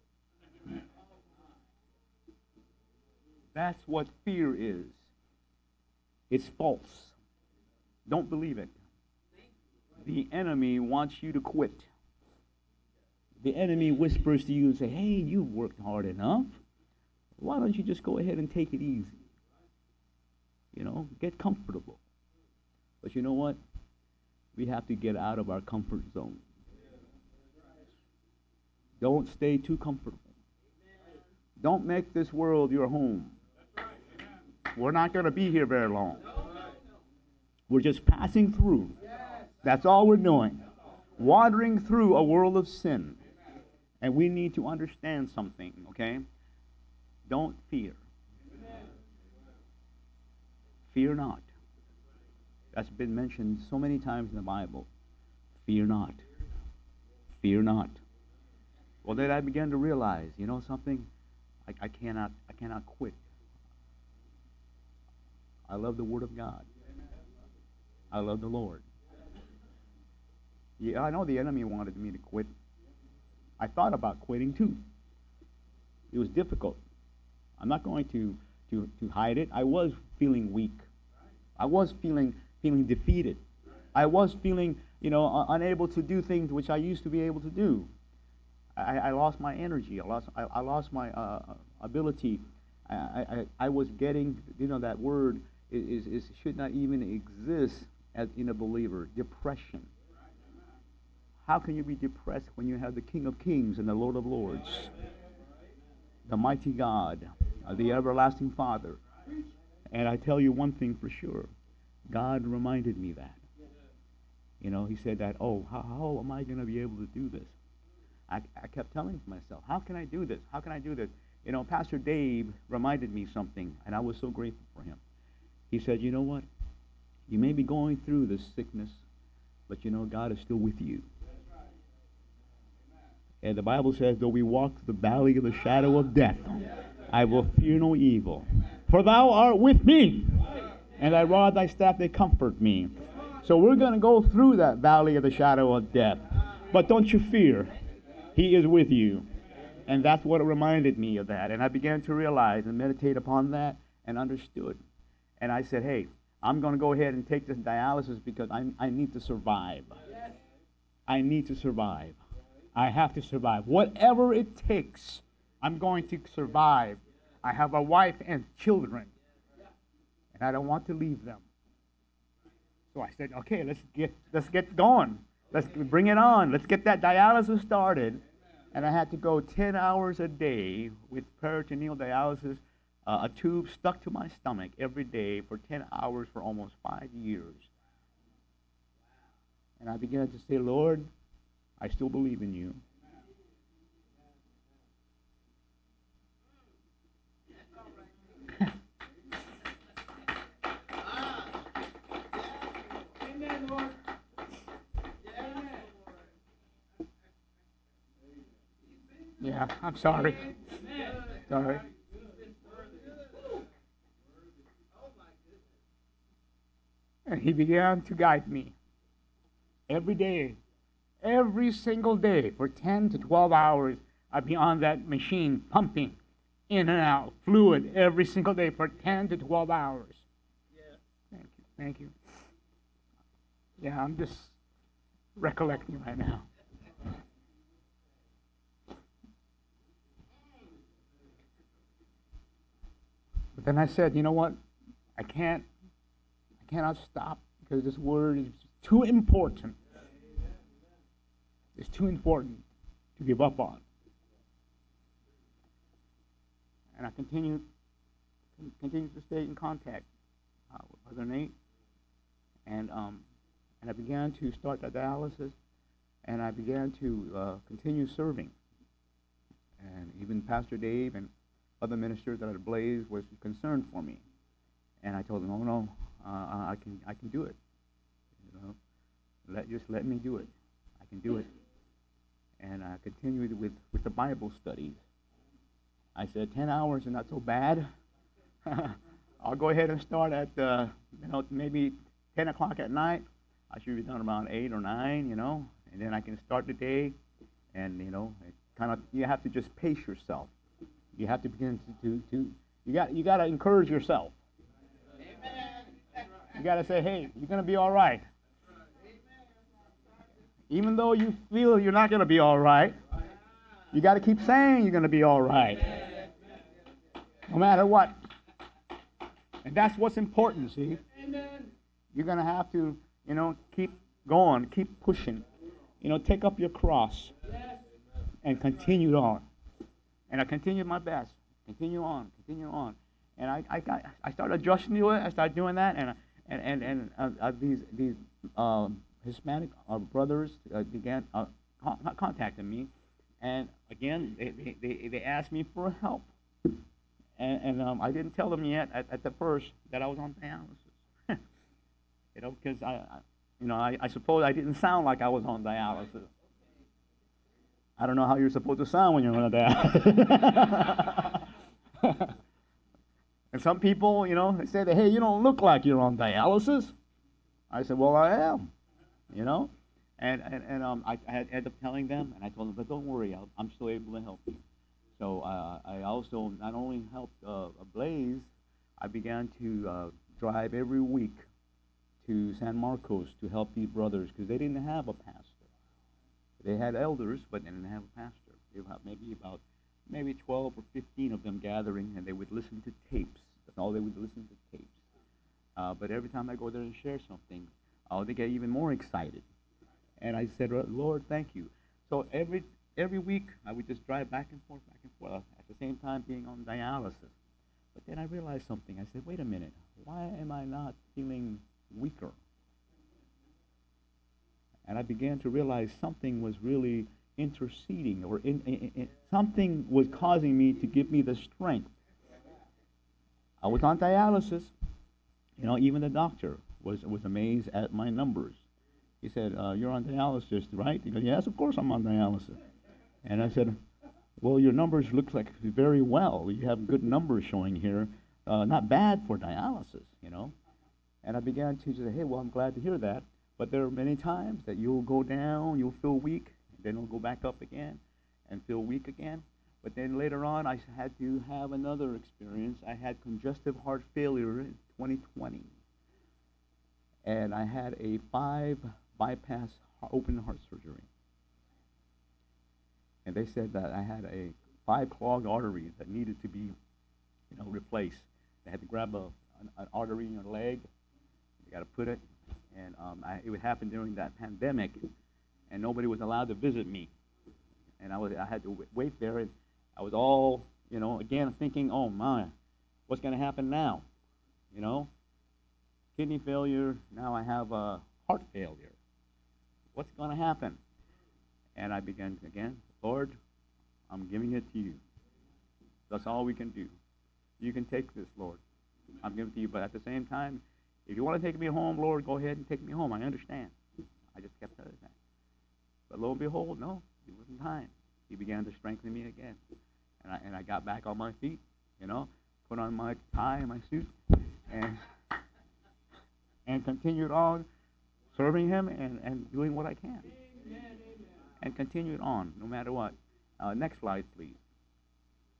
That's what fear is. It's false. Don't believe it. The enemy wants you to quit. The enemy whispers to you and say, hey, you've worked hard enough. Why don't you just go ahead and take it easy? You know, get comfortable. But you know what? We have to get out of our comfort zone. Don't stay too comfortable. Don't make this world your home. We're not going to be here very long. We're just passing through. That's all we're doing. Wandering through a world of sin. And we need to understand something, okay? Don't fear. Fear not. That's been mentioned so many times in the Bible. Fear not. Fear not. Well, then I began to realize, you know something? I cannot quit. I love the Word of God. I love the Lord. Yeah, I know the enemy wanted me to quit. I thought about quitting too. It was difficult. I'm not going to hide it. I was feeling weak. I was feeling defeated. I was feeling, unable to do things which I used to be able to do. I lost my energy. I lost my ability. I was getting, that word is should not even exist as in a believer. Depression. How can you be depressed when you have the King of Kings and the Lord of Lords, the mighty God, the everlasting Father? And I tell you one thing for sure. God reminded me that. He said that, how am I going to be able to do this? I kept telling myself, how can I do this? How can I do this? Pastor Dave reminded me something, and I was so grateful for him. He said, you know what? You may be going through this sickness, but God is still with you. And the Bible says, though we walk the valley of the shadow of death, I will fear no evil. For thou art with me, and thy rod, thy staff, they comfort me. So we're going to go through that valley of the shadow of death. But don't you fear. He is with you. And that's what reminded me of that. And I began to realize and meditate upon that and understood. And I said, hey, I'm going to go ahead and take this dialysis because I need to survive. I need to survive. I have to survive. Whatever it takes, I'm going to survive. I have a wife and children, and I don't want to leave them. So I said, okay, let's get going. Let's bring it on. Let's get that dialysis started. And I had to go 10 hours a day with peritoneal dialysis, a tube stuck to my stomach every day for 10 hours for almost 5 years. And I began to say, Lord, I still believe in you. Yeah, I'm sorry. Sorry. And he began to guide me every day. Every single day for 10 to 12 hours, I'd be on that machine pumping in and out fluid every single day for 10 to 12 hours. Thank you. Yeah, I'm just recollecting right now. But then I said, you know what? I cannot stop because this word is too important. It's too important to give up on. And I continued to stay in contact with Brother Nate, and I began to start the dialysis, and I began to continue serving. And even Pastor Dave and other ministers at Blaze was concerned for me, and I told them, "Oh no, I can do it. You know, just let me do it. I can do it." And I continued with the Bible studies. I said 10 hours is not so bad. I'll go ahead and start at maybe 10 o'clock at night. I should be done around 8 or 9, and then I can start the day. And you have to just pace yourself. You have to begin to you got to encourage yourself. You got to say, hey, you're going to be all right. Even though you feel you're not going to be all right, you got to keep saying you're going to be all right. No matter what. And that's what's important, see? You're going to have to, keep going, keep pushing. Take up your cross and continue on. And I continued my best. Continue on. And I started adjusting to it. I started doing that, and these Hispanic brothers began contacting me, and again they asked me for help, and I didn't tell them yet at the first that I was on dialysis, because I suppose I didn't sound like I was on dialysis. I don't know how you're supposed to sound when you're on a dialysis. And some people, they say that, hey, you don't look like you're on dialysis. I said, well, I am, And I ended up telling them, and I told them, but don't worry, I'm still able to help you. So I also not only helped Blaze, I began to drive every week to San Marcos to help these brothers because they didn't have a pastor. They had elders, but they didn't have a pastor. They had maybe 12 or 15 of them gathering, and they would listen to tapes. That's all they would listen to tapes. But every time I go there and share something, they get even more excited. And I said, Lord, thank you. So every week, I would just drive back and forth, at the same time being on dialysis. But then I realized something. I said, wait a minute. Why am I not feeling weaker? And I began to realize something was really interceding, or something was causing me to give me the strength. I was on dialysis. Even the doctor was amazed at my numbers. He said, you're on dialysis, right? He goes, yes, of course I'm on dialysis. And I said, well, your numbers look like very well. You have good numbers showing here. Not bad for dialysis, And I began to say, hey, well, I'm glad to hear that. But there are many times that you'll go down, you'll feel weak, then it'll go back up again and feel weak again. But then later on, I had to have another experience. I had congestive heart failure in 2020. And I had a 5 bypass open heart surgery. And they said that I had 5 clogged arteries that needed to be, replaced. They had to grab an artery in your leg. You got to put it. And it would happen during that pandemic, and nobody was allowed to visit me. And I had to wait there, and I was all, again thinking, oh my, what's going to happen now? Kidney failure, now I have heart failure. What's going to happen? And I began again, Lord, I'm giving it to you. That's all we can do. You can take this, Lord. I'm giving it to you, but at the same time, if you want to take me home, Lord, go ahead and take me home. I understand. I just kept telling that. But lo and behold, no, it wasn't time. He began to strengthen me again. And I got back on my feet, put on my tie and my suit, and continued on serving him and doing what I can. And continued on, no matter what. Next slide, please.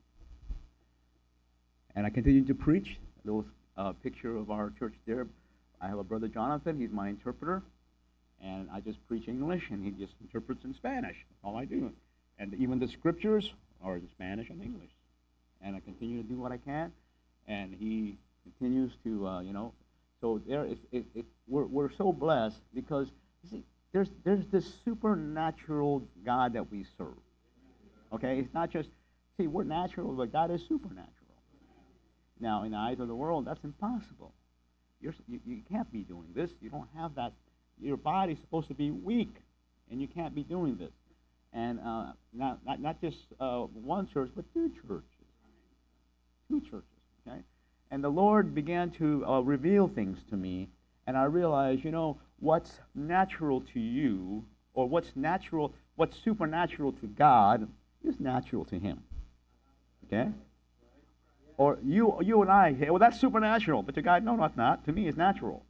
And I continued to preach. A little picture of our church there. I have a brother Jonathan. He's my interpreter, and I just preach English, and he just interprets in Spanish. That's all I do. And even the scriptures are in Spanish and English. And I continue to do what I can, and he continues to, So we're so blessed because you see, there's this supernatural God that we serve. Okay, it's not just we're natural, but God is supernatural. Now, in the eyes of the world, that's impossible. You can't be doing this. You don't have that. Your body's supposed to be weak, and you can't be doing this. And not just one church, but two churches. Two churches, okay? And the Lord began to reveal things to me, and I realized, what's natural to you, or what's supernatural to God, is natural to Him. Okay? Or you and I say, well, that's supernatural, but to God, no, it's not. To me, it's natural.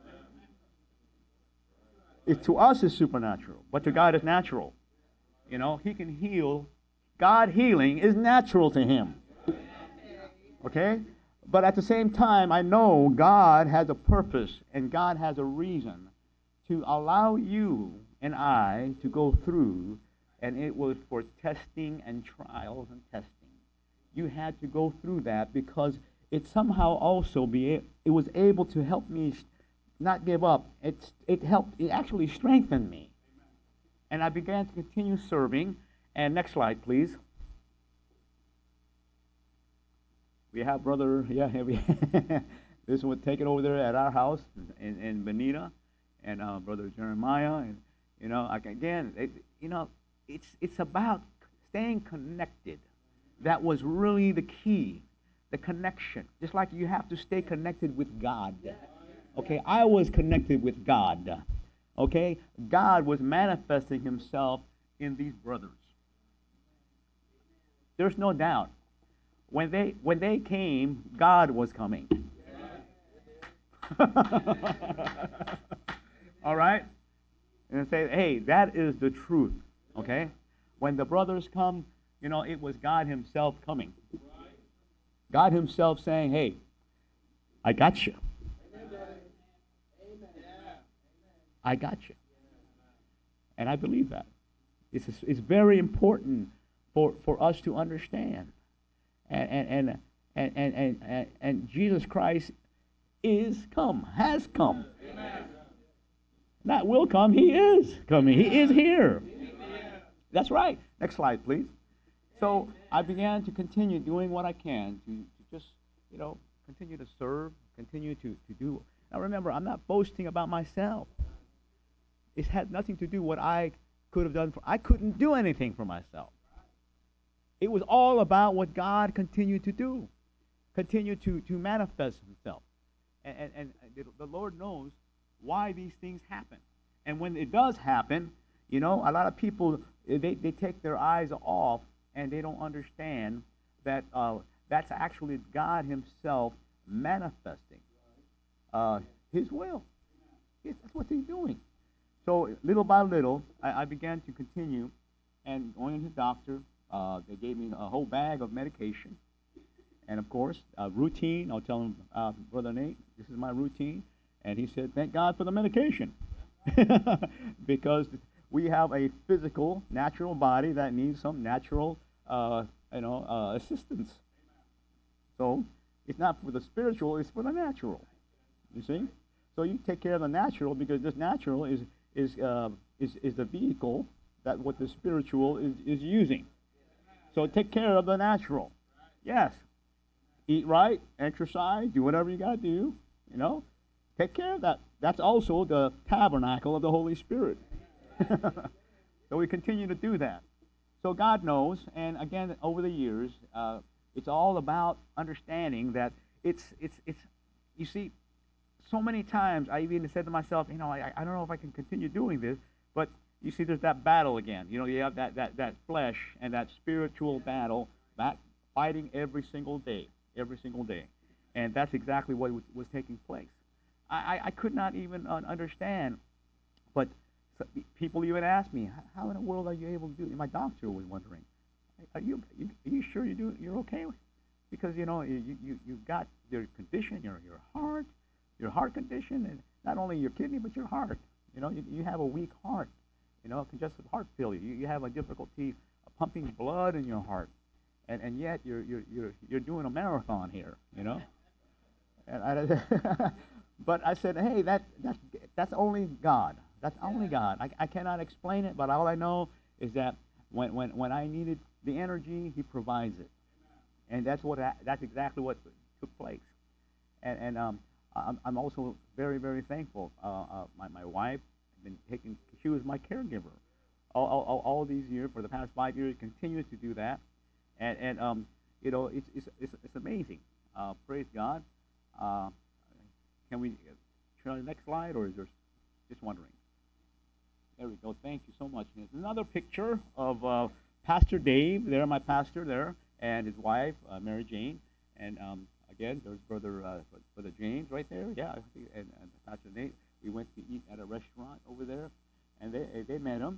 To us, it's supernatural, but to God, it's natural. He can heal. God healing is natural to Him. Okay? But at the same time, I know God has a purpose and God has a reason to allow you and I to go through, and it was for testing and trials and testing. You had to go through that because it somehow also it was able to help me not give up. It actually strengthened me. And I began to continue serving. And next slide, please. We have brother, this one take it over there at our house in Benita, and brother Jeremiah, and it's about staying connected. That was really the key, the connection. Just like you have to stay connected with God. Okay, I was connected with God. Okay, God was manifesting Himself in these brothers. There's no doubt. When they came, God was coming. All right? And say, hey, that is the truth. Okay? When the brothers come, it was God Himself coming. God Himself saying, hey, I got you. I got you. And I believe that. It's very important for us to understand. And Jesus Christ has come. Amen. Not will come, He is coming. He is here. That's right. Next slide, please. So I began to continue doing what I can to just, continue to serve, continue to do. Now remember, I'm not boasting about myself. It had nothing to do what I could have done. I couldn't do anything for myself. It was all about what God continued to do, continued to manifest Himself. And the Lord knows why these things happen. And when it does happen, a lot of people, they take their eyes off and they don't understand that that's actually God Himself manifesting His will. That's what He's doing. So little by little, I began to continue and going to the doctor. They gave me a whole bag of medication. And, of course, routine. I'll tell him, Brother Nate, this is my routine. And he said, thank God for the medication. Because we have a physical, natural body that needs some natural, assistance. So it's not for the spiritual, it's for the natural. You see? So you take care of the natural because this natural is the vehicle that what the spiritual is using. So take care of the natural. Yes. Eat right, exercise, do whatever you got to do, Take care of that. That's also the tabernacle of the Holy Spirit. So we continue to do that. So God knows, and again, over the years, it's all about understanding that it's you see, so many times I even said to myself, I don't know if I can continue doing this, but you see, there's that battle again. You have that flesh and that spiritual battle fighting every single day. And that's exactly what was taking place. I could not even understand, but people even asked me, how in the world are you able to do it? My doctor was wondering, are you sure you're okay? Because, you've got your condition, your heart, your heart condition, and not only your kidney but your heart. You have a weak heart. Congestive heart failure. You have a difficulty pumping blood in your heart, and yet you're doing a marathon here. And but I said, hey, that's only God. That's only God. I cannot explain it, but all I know is that when I needed the energy, He provides it, and that's exactly what took place. And I'm also very, very thankful. My wife has been she was my caregiver all these years. For the past 5 years, continues to do that, and it's amazing. Praise God. Can we turn on the next slide, or is there just wondering? There we go. Thank you so much. Here's another picture of Pastor Dave. There, my pastor there, and his wife, Mary Jane. And again, there's Brother James right there. Yeah, and Pastor Nate. We went to eat at a restaurant over there, and they met him.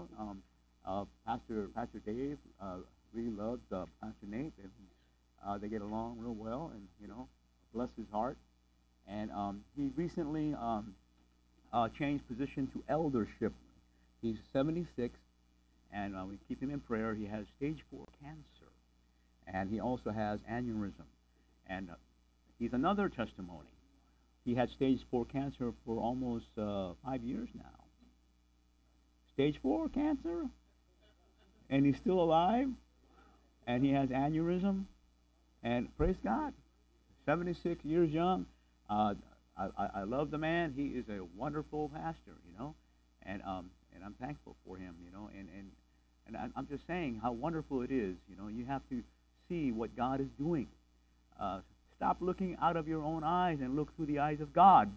Pastor Dave really loves Pastor Nate, and they get along real well. And bless his heart. And he recently changed position to eldership. He's 76, and we keep him in prayer. He has stage 4 cancer, and he also has aneurysm. And he's another testimony. He had stage 4 cancer for almost 5 years now. Stage 4 cancer, and he's still alive, and he has aneurysm, and praise God, 76 years young. I love the man. He is a wonderful pastor, and I'm thankful for him, and I'm just saying how wonderful it is. You have to see what God is doing. Stop looking out of your own eyes and look through the eyes of God.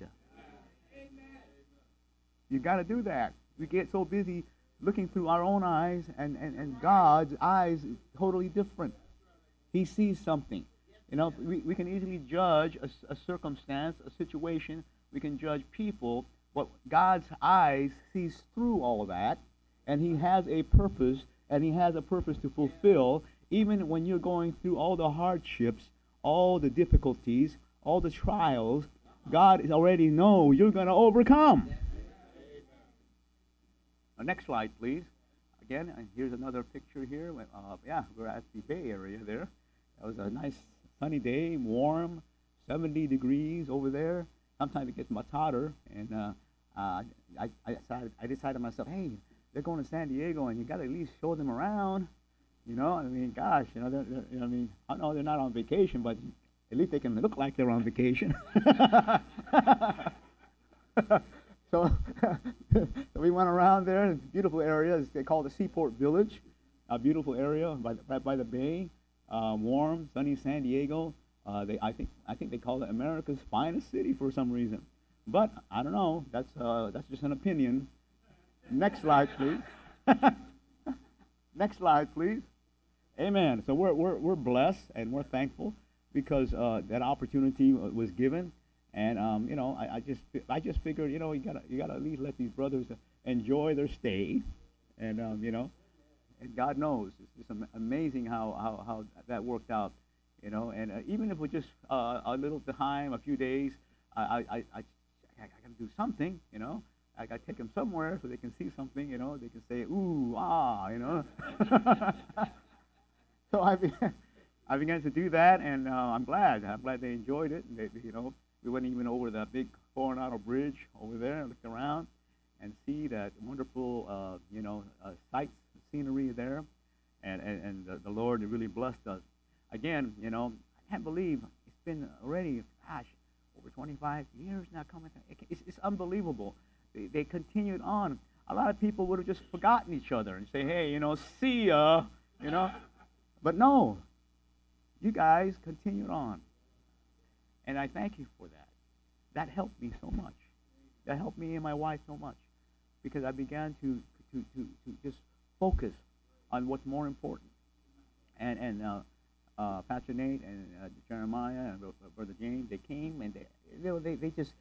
You got to do that. We get so busy looking through our own eyes, and God's eyes is totally different. He sees something. We can easily judge a circumstance, a situation. We can judge people, but God's eyes sees through all of that, and He has a purpose, and He has a purpose to fulfill, even when you're going through all the hardships, all the difficulties, all the trials. God already knows you're going to overcome. Next slide, please. Again, and here's another picture here. We're at the Bay Area there. That was a nice sunny day, warm, 70 degrees over there. Sometimes it gets much hotter, and I decided to myself, hey, they're going to San Diego, and you got to at least show them around. Gosh, I know they're not on vacation, but at least they can look like they're on vacation. So we went around there. It's a beautiful area. They call it the Seaport Village. A beautiful area right by the bay. Warm, sunny San Diego. I think they call it America's finest city for some reason, but I don't know. That's just an opinion. Next slide, please. Next slide, please. Amen. So we're blessed and we're thankful because that opportunity was given, and I just figured you gotta at least let these brothers enjoy their stay, and and God knows. It's just amazing how that worked out, And even if we're just a little time, a few days, I got to do something, I got to take them somewhere so they can see something, They can say, ooh, ah, So I began to do that, and I'm glad. I'm glad they enjoyed it. And we went even over the big Coronado Bridge over there and looked around and see that wonderful, sights, scenery there, and the Lord really blessed us. Again, I can't believe it's been already, over 25 years now coming. It's unbelievable. They continued on. A lot of people would have just forgotten each other and say, hey, see ya, But no, you guys continued on. And I thank you for that. That helped me so much. That helped me and my wife so much. Because I began to just focus on what's more important. And Pastor Nate and Jeremiah and Brother James, they came and they just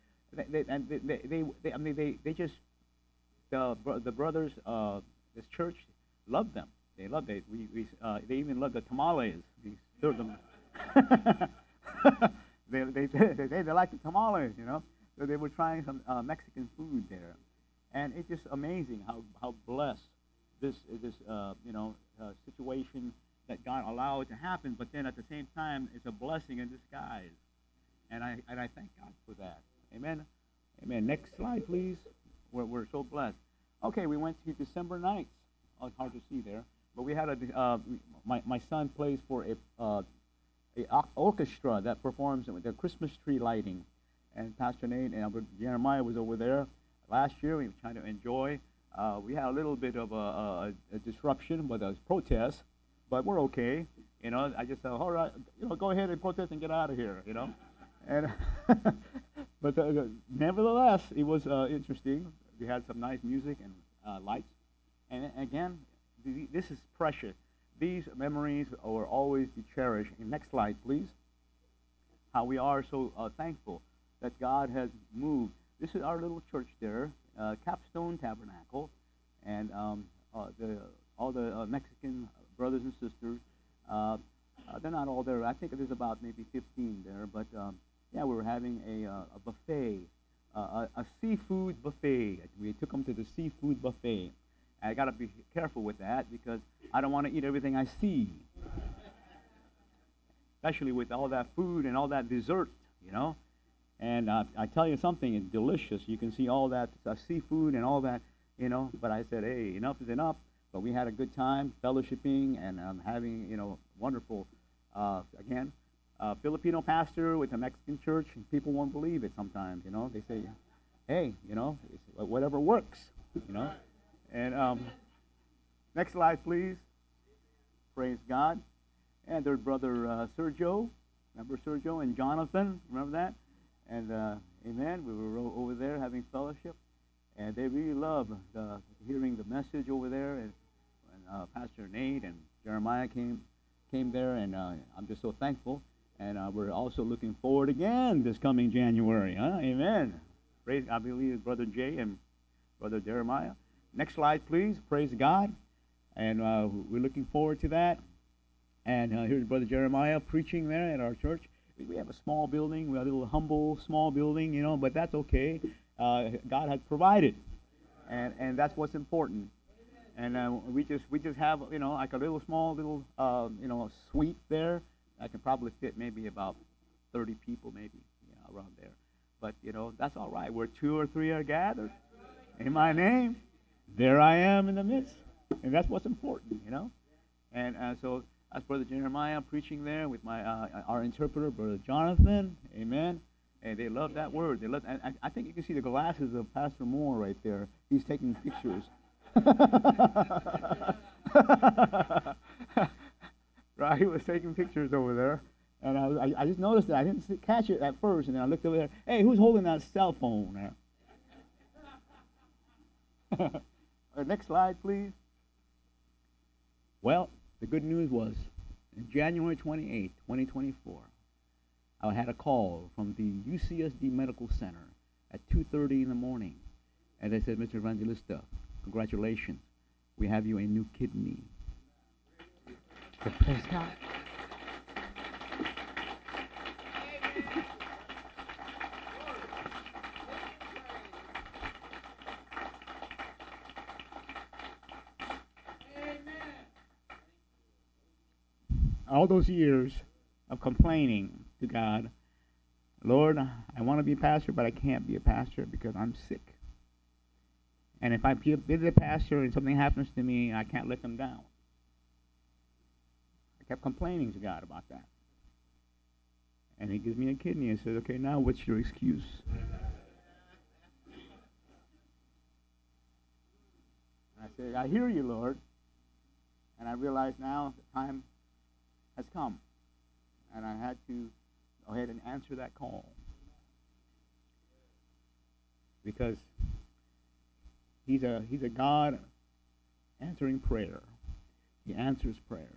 the brothers this church loved them. They loved it. They even loved the tamales. We served them. they like the tamales, So they were trying some Mexican food there, and it's just amazing how blessed this situation that God allowed to happen. But then at the same time, it's a blessing in disguise, and I thank God for that. Amen. Amen. Next slide, please. We're so blessed. Okay, we went to December nights. Oh, it's hard to see there, but we had my son plays for a orchestra that performs with the Christmas tree lighting, and Pastor Nate and Jeremiah was over there last year. We were trying to enjoy. We had a little bit of a disruption with a protest, but we're okay. I just said, all right, go ahead and protest and get out of here. And but nevertheless, it was interesting. We had some nice music and lights, and again, this is precious. These memories will always be cherished. And next slide, please. How we are so thankful that God has moved. This is our little church there, Capstone Tabernacle, and all the Mexican brothers and sisters. They're not all there. I think there's about maybe 15 there, but yeah, we were having a buffet, a seafood buffet. We took them to the seafood buffet. I got to be careful with that because I don't want to eat everything I see, especially with all that food and all that dessert, And I tell you something, it's delicious. You can see all that seafood and all that, But I said, hey, enough is enough. But we had a good time fellowshipping and having, wonderful, Filipino pastor with a Mexican church. And people won't believe it sometimes, They say, hey, it's whatever works, And next slide, please. Praise God. And there's brother Sergio. Remember Sergio and Jonathan? Remember that? And amen. We were over there having fellowship, and they really love hearing the message over there. And Pastor Nate and Jeremiah came there, and I'm just so thankful. And we're also looking forward again this coming January. Amen. Praise. I believe Brother Jay and Brother Jeremiah. Next slide, please. Praise God. And we're looking forward to that. And here's Brother Jeremiah preaching there at our church. We have a small building. We have a little humble, small building, but that's okay. God has provided. And that's what's important. And we just have, like a small suite there. I can probably fit maybe about 30 people, maybe, around there. But, that's all right. Where 2 or 3 are gathered in my name, there I am in the midst. And that's what's important, And so that's Brother Jeremiah preaching there with our interpreter, Brother Jonathan. Amen. And they love that word. They love. And I think you can see the glasses of Pastor Moore right there. He's taking pictures. Right, he was taking pictures over there. And I just noticed that. I didn't catch it at first. And then I looked over there. Hey, who's holding that cell phone there? Next slide, please. Well, the good news was, on January 28, 2024, I had a call from the UCSD Medical Center at 2:30 in the morning. And they said, Mr. Evangelista, congratulations. We have you a new kidney. So praise God. All those years of complaining to God, Lord, I want to be a pastor, but I can't be a pastor because I'm sick. And if I be the pastor and something happens to me, I can't let them down. I kept complaining to God about that. And he gives me a kidney and says, okay, now what's your excuse? And I said, I hear you, Lord. And I realize now the time has come. And I had to go ahead and answer that call. Because he's a God answering prayer. He answers prayers.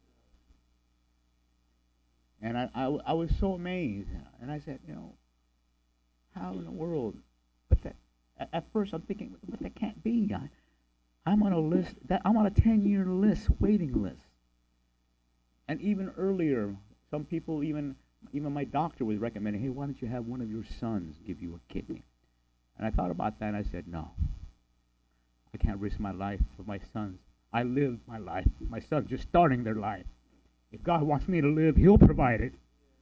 And I was so amazed. And I said, how in the world? But that, at first I'm thinking, but that can't be. I'm on a list. I'm on a 10-year list, waiting list. And even earlier, some people even Even my doctor was recommending, hey, why don't you have one of your sons give you a kidney? And I thought about that, and I said, no. I can't risk my life for my sons. I lived my life. My son's just starting their life. If God wants me to live, He'll provide it.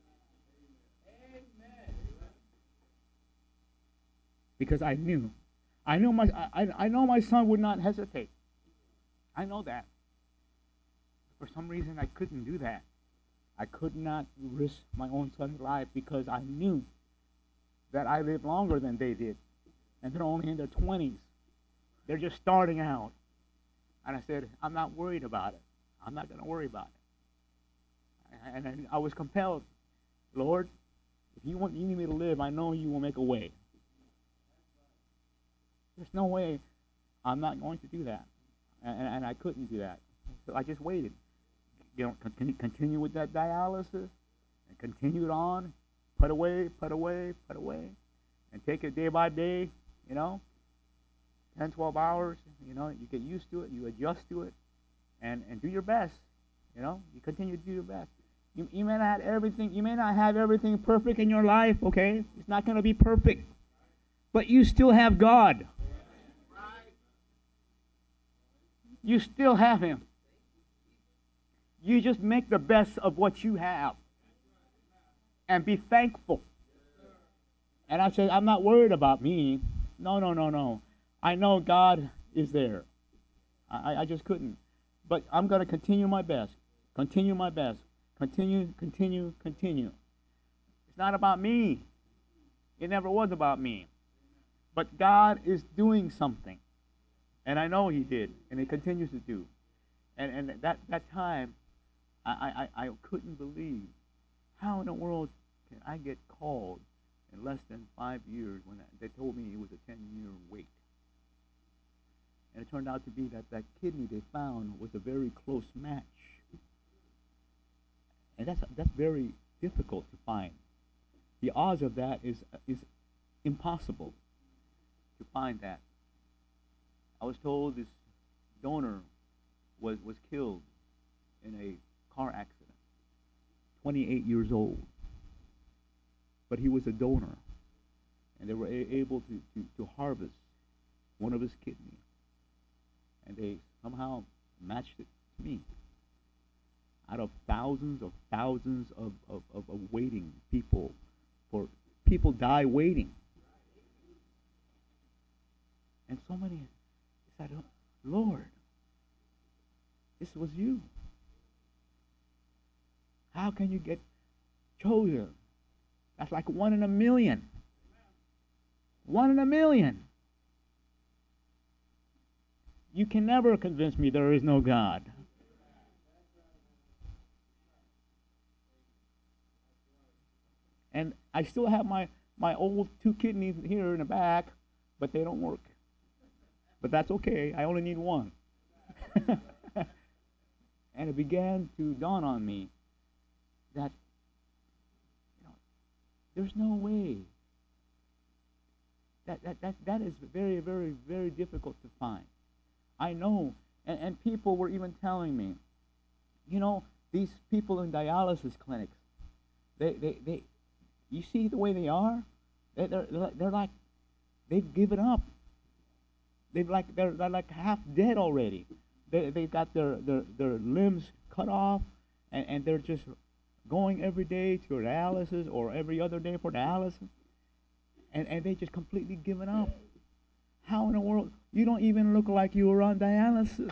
Because I know my son would not hesitate. I know that. For some reason, I couldn't do that. I could not risk my own son's life because I knew that I lived longer than they did. And they're only in their 20s. They're just starting out. And I said, I'm not worried about it. I'm not going to worry about it. And I was compelled, Lord, if you need me to live, I know you will make a way. There's no way I'm not going to do that. And I couldn't do that. So I just waited. Continue with that dialysis and continued on. Put away, and take it day by day, 10, 12 hours, you get used to it, you adjust to it, and do your best, you continue to do your best. You may not have everything perfect in your life, okay? It's not going to be perfect, but you still have God. You still have Him. You just make the best of what you have and be thankful. And I said, I'm not worried about me. No. I know God is there. I just couldn't. But I'm going to continue my best. Continue. It's not about me. It never was about me. But God is doing something. And I know He did. And He continues to do. And that time, I couldn't believe how in the world can I get called in less than 5 years when they told me it was a 10-year wait. And it turned out to be that kidney they found was a very close match. And that's very difficult to find. The odds of that is impossible to find that. I was told this donor was killed in a car accident, 28 years old. But he was a donor, and they were able to harvest one of his kidneys. And they somehow matched it to me. Out of thousands of waiting people, people die waiting. And so many said, oh, Lord, this was you. How can you get chosen? That's like 1 in a million. 1 in a million. You can never convince me there is no God. And I still have my old 2 kidneys here in the back, but they don't work. But that's okay. I only need 1. And it began to dawn on me that there's no way. That is very, very, very difficult to find. I know, and people were even telling me, these people in dialysis clinics, they you see the way they are? They're like, they've given up. They're like half dead already. They've got their limbs cut off, and they're just going every day to dialysis or every other day for dialysis, and they just completely given up. How in the world? You don't even look like you were on dialysis.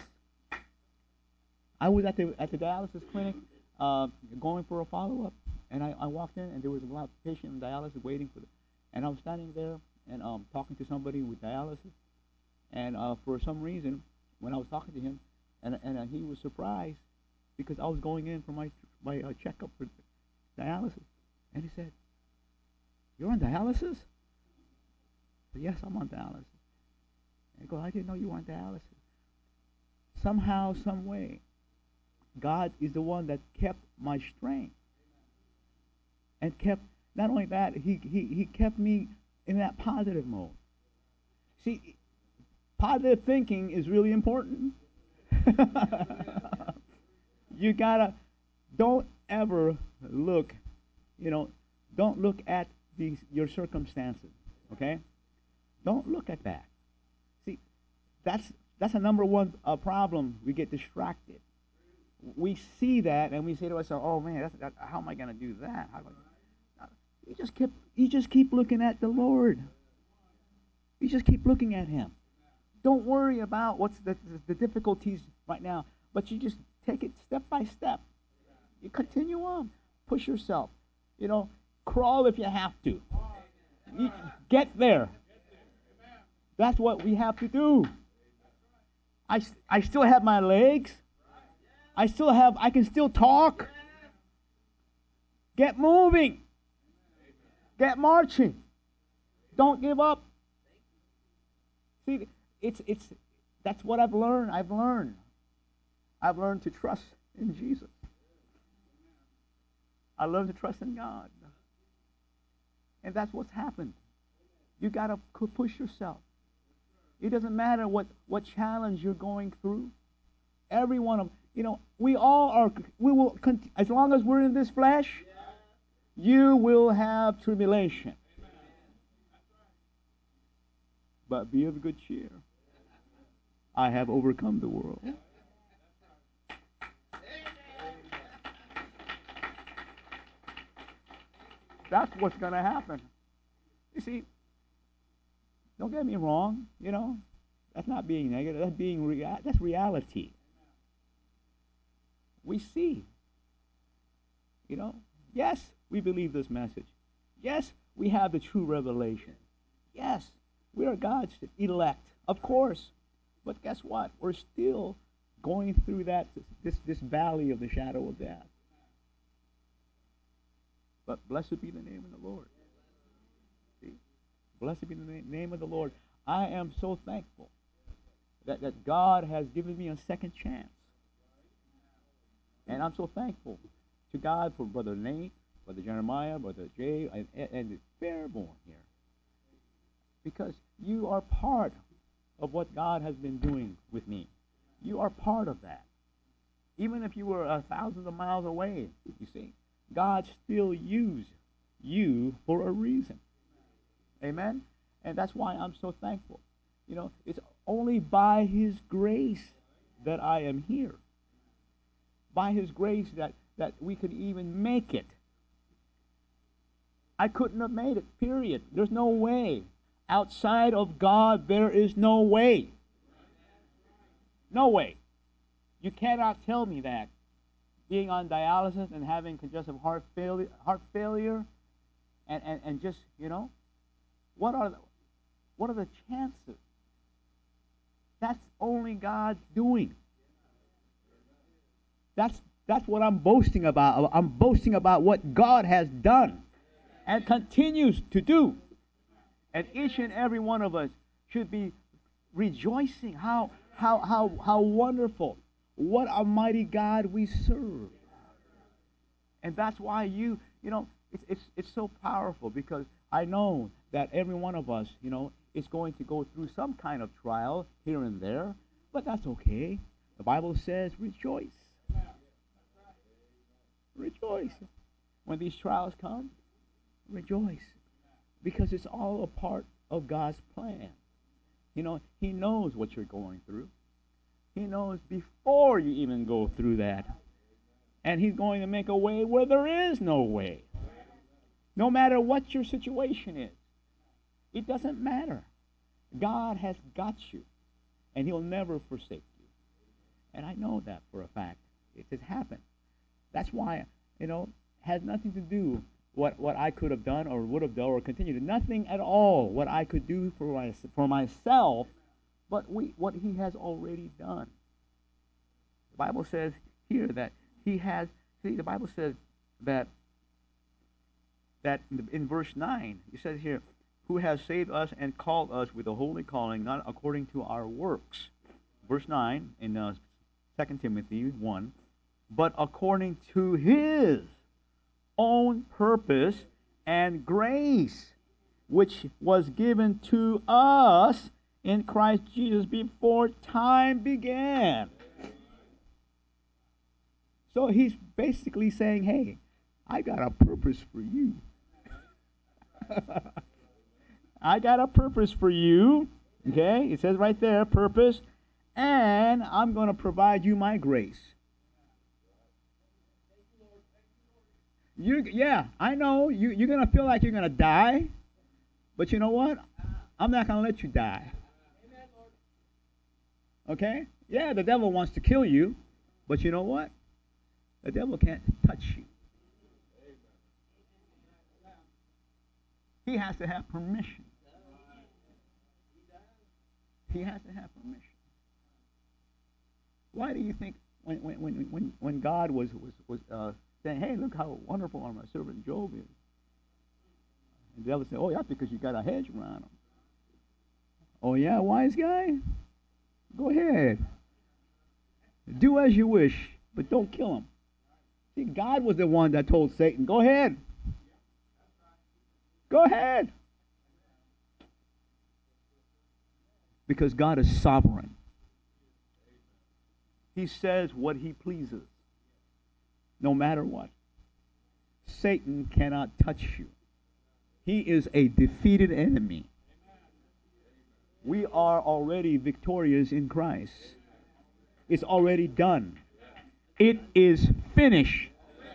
I was at the dialysis clinic going for a follow-up, and I walked in, and there was a patient in dialysis waiting for and I was standing there and talking to somebody with dialysis, and for some reason, when I was talking to him, and he was surprised because I was going in for my checkup for dialysis, and he said, "You're on dialysis?" I said, "Yes, I'm on dialysis." And he goes, "I didn't know you were on dialysis." Somehow, some way, God is the one that kept my strength, and kept, not only that, he kept me in that positive mode. See, positive thinking is really important. You gotta, don't ever look, don't look at your circumstances, okay? Don't look at that. See, that's a number one problem. We get distracted. We see that and we say to ourselves, "Oh man, how am I going to do that?" You just keep looking at the Lord. You just keep looking at Him. Don't worry about what's the difficulties right now, but you just take it step by step. You continue on. Push yourself. Crawl if you have to. You get there. That's what we have to do. I still have my legs. I can still talk. Get moving. Get marching. Don't give up. See, that's what I've learned. I've learned to trust in Jesus. I learned to trust in God. And that's what's happened. You got to push yourself. It doesn't matter what challenge you're going through. Every one of we will, as long as we're in this flesh, you will have tribulation. But be of good cheer. I have overcome the world. That's what's going to happen. You see, don't get me wrong, that's not being negative. That's reality. We see, yes, we believe this message. Yes, we have the true revelation. Yes, we are God's elect, of course. But guess what? We're still going through this valley of the shadow of death. But blessed be the name of the Lord. See? Blessed be the name of the Lord. I am so thankful that God has given me a second chance. And I'm so thankful to God for Brother Nate, Brother Jeremiah, Brother Jay, and Fairborn here. Because you are part of what God has been doing with me. You are part of that. Even if you were thousands of miles away, you see, God still used you for a reason. Amen? And that's why I'm so thankful. It's only by His grace that I am here. By His grace that we could even make it. I couldn't have made it, period. There's no way. Outside of God, there is no way. No way. You cannot tell me that. Being on dialysis and having congestive heart failure, and just, what are the chances? That's only God doing. That's what I'm boasting about. I'm boasting about what God has done and continues to do. And each and every one of us should be rejoicing. How wonderful. What a mighty God we serve. And that's why it's so powerful, because I know that every one of us, is going to go through some kind of trial here and there, but that's okay. The Bible says rejoice. Rejoice. When these trials come, rejoice. Because it's all a part of God's plan. He knows what you're going through. He knows before you even go through that. And He's going to make a way where there is no way. No matter what your situation is. It doesn't matter. God has got you. And He'll never forsake you. And I know that for a fact. It has happened. That's why, has nothing to do what I could have done or would have done or continued. Nothing at all what I could do for myself, but what He has already done. The Bible says here that He has, the Bible says that in verse 9, it says here, who has saved us and called us with a holy calling, not according to our works. Verse 9 in 2 Timothy 1, but according to His own purpose and grace, which was given to us in Christ Jesus before time began. So He's basically saying, hey, I got a purpose for you. I got a purpose for you. Okay? It says right there, purpose. And I'm going to provide you my grace. Yeah, I know. You're going to feel like you're going to die. But you know what? I'm not going to let you die. Okay? Yeah, the devil wants to kill you. But you know what? The devil can't touch you. He has to have permission. He has to have permission. Why do you think when God was saying, "Hey, look how wonderful my servant Job is," and the devil said, "Oh yeah, because you got a hedge around him." Oh yeah, wise guy. Go ahead. Do as you wish, but don't kill him. See, God was the one that told Satan, "Go ahead. Go ahead." Because God is sovereign. He says what he pleases, no matter what. Satan cannot touch you. He is a defeated enemy. We are already victorious in Christ. It's already done. It is finished.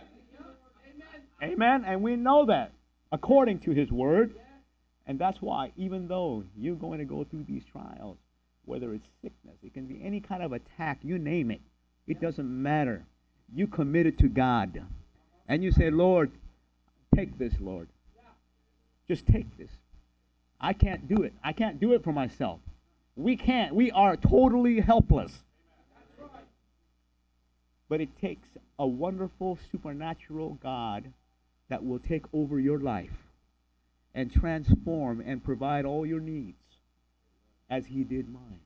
Amen. And we know that according to his word. And that's why, even though you're going to go through these trials, whether it's sickness, it can be any kind of attack, you name it. It doesn't matter. You committed to God. And you say, "Lord, take this, Lord. Just take this. I can't do it. I can't do it for myself." We can't. We are totally helpless. But it takes a wonderful supernatural God that will take over your life and transform and provide all your needs as he did mine.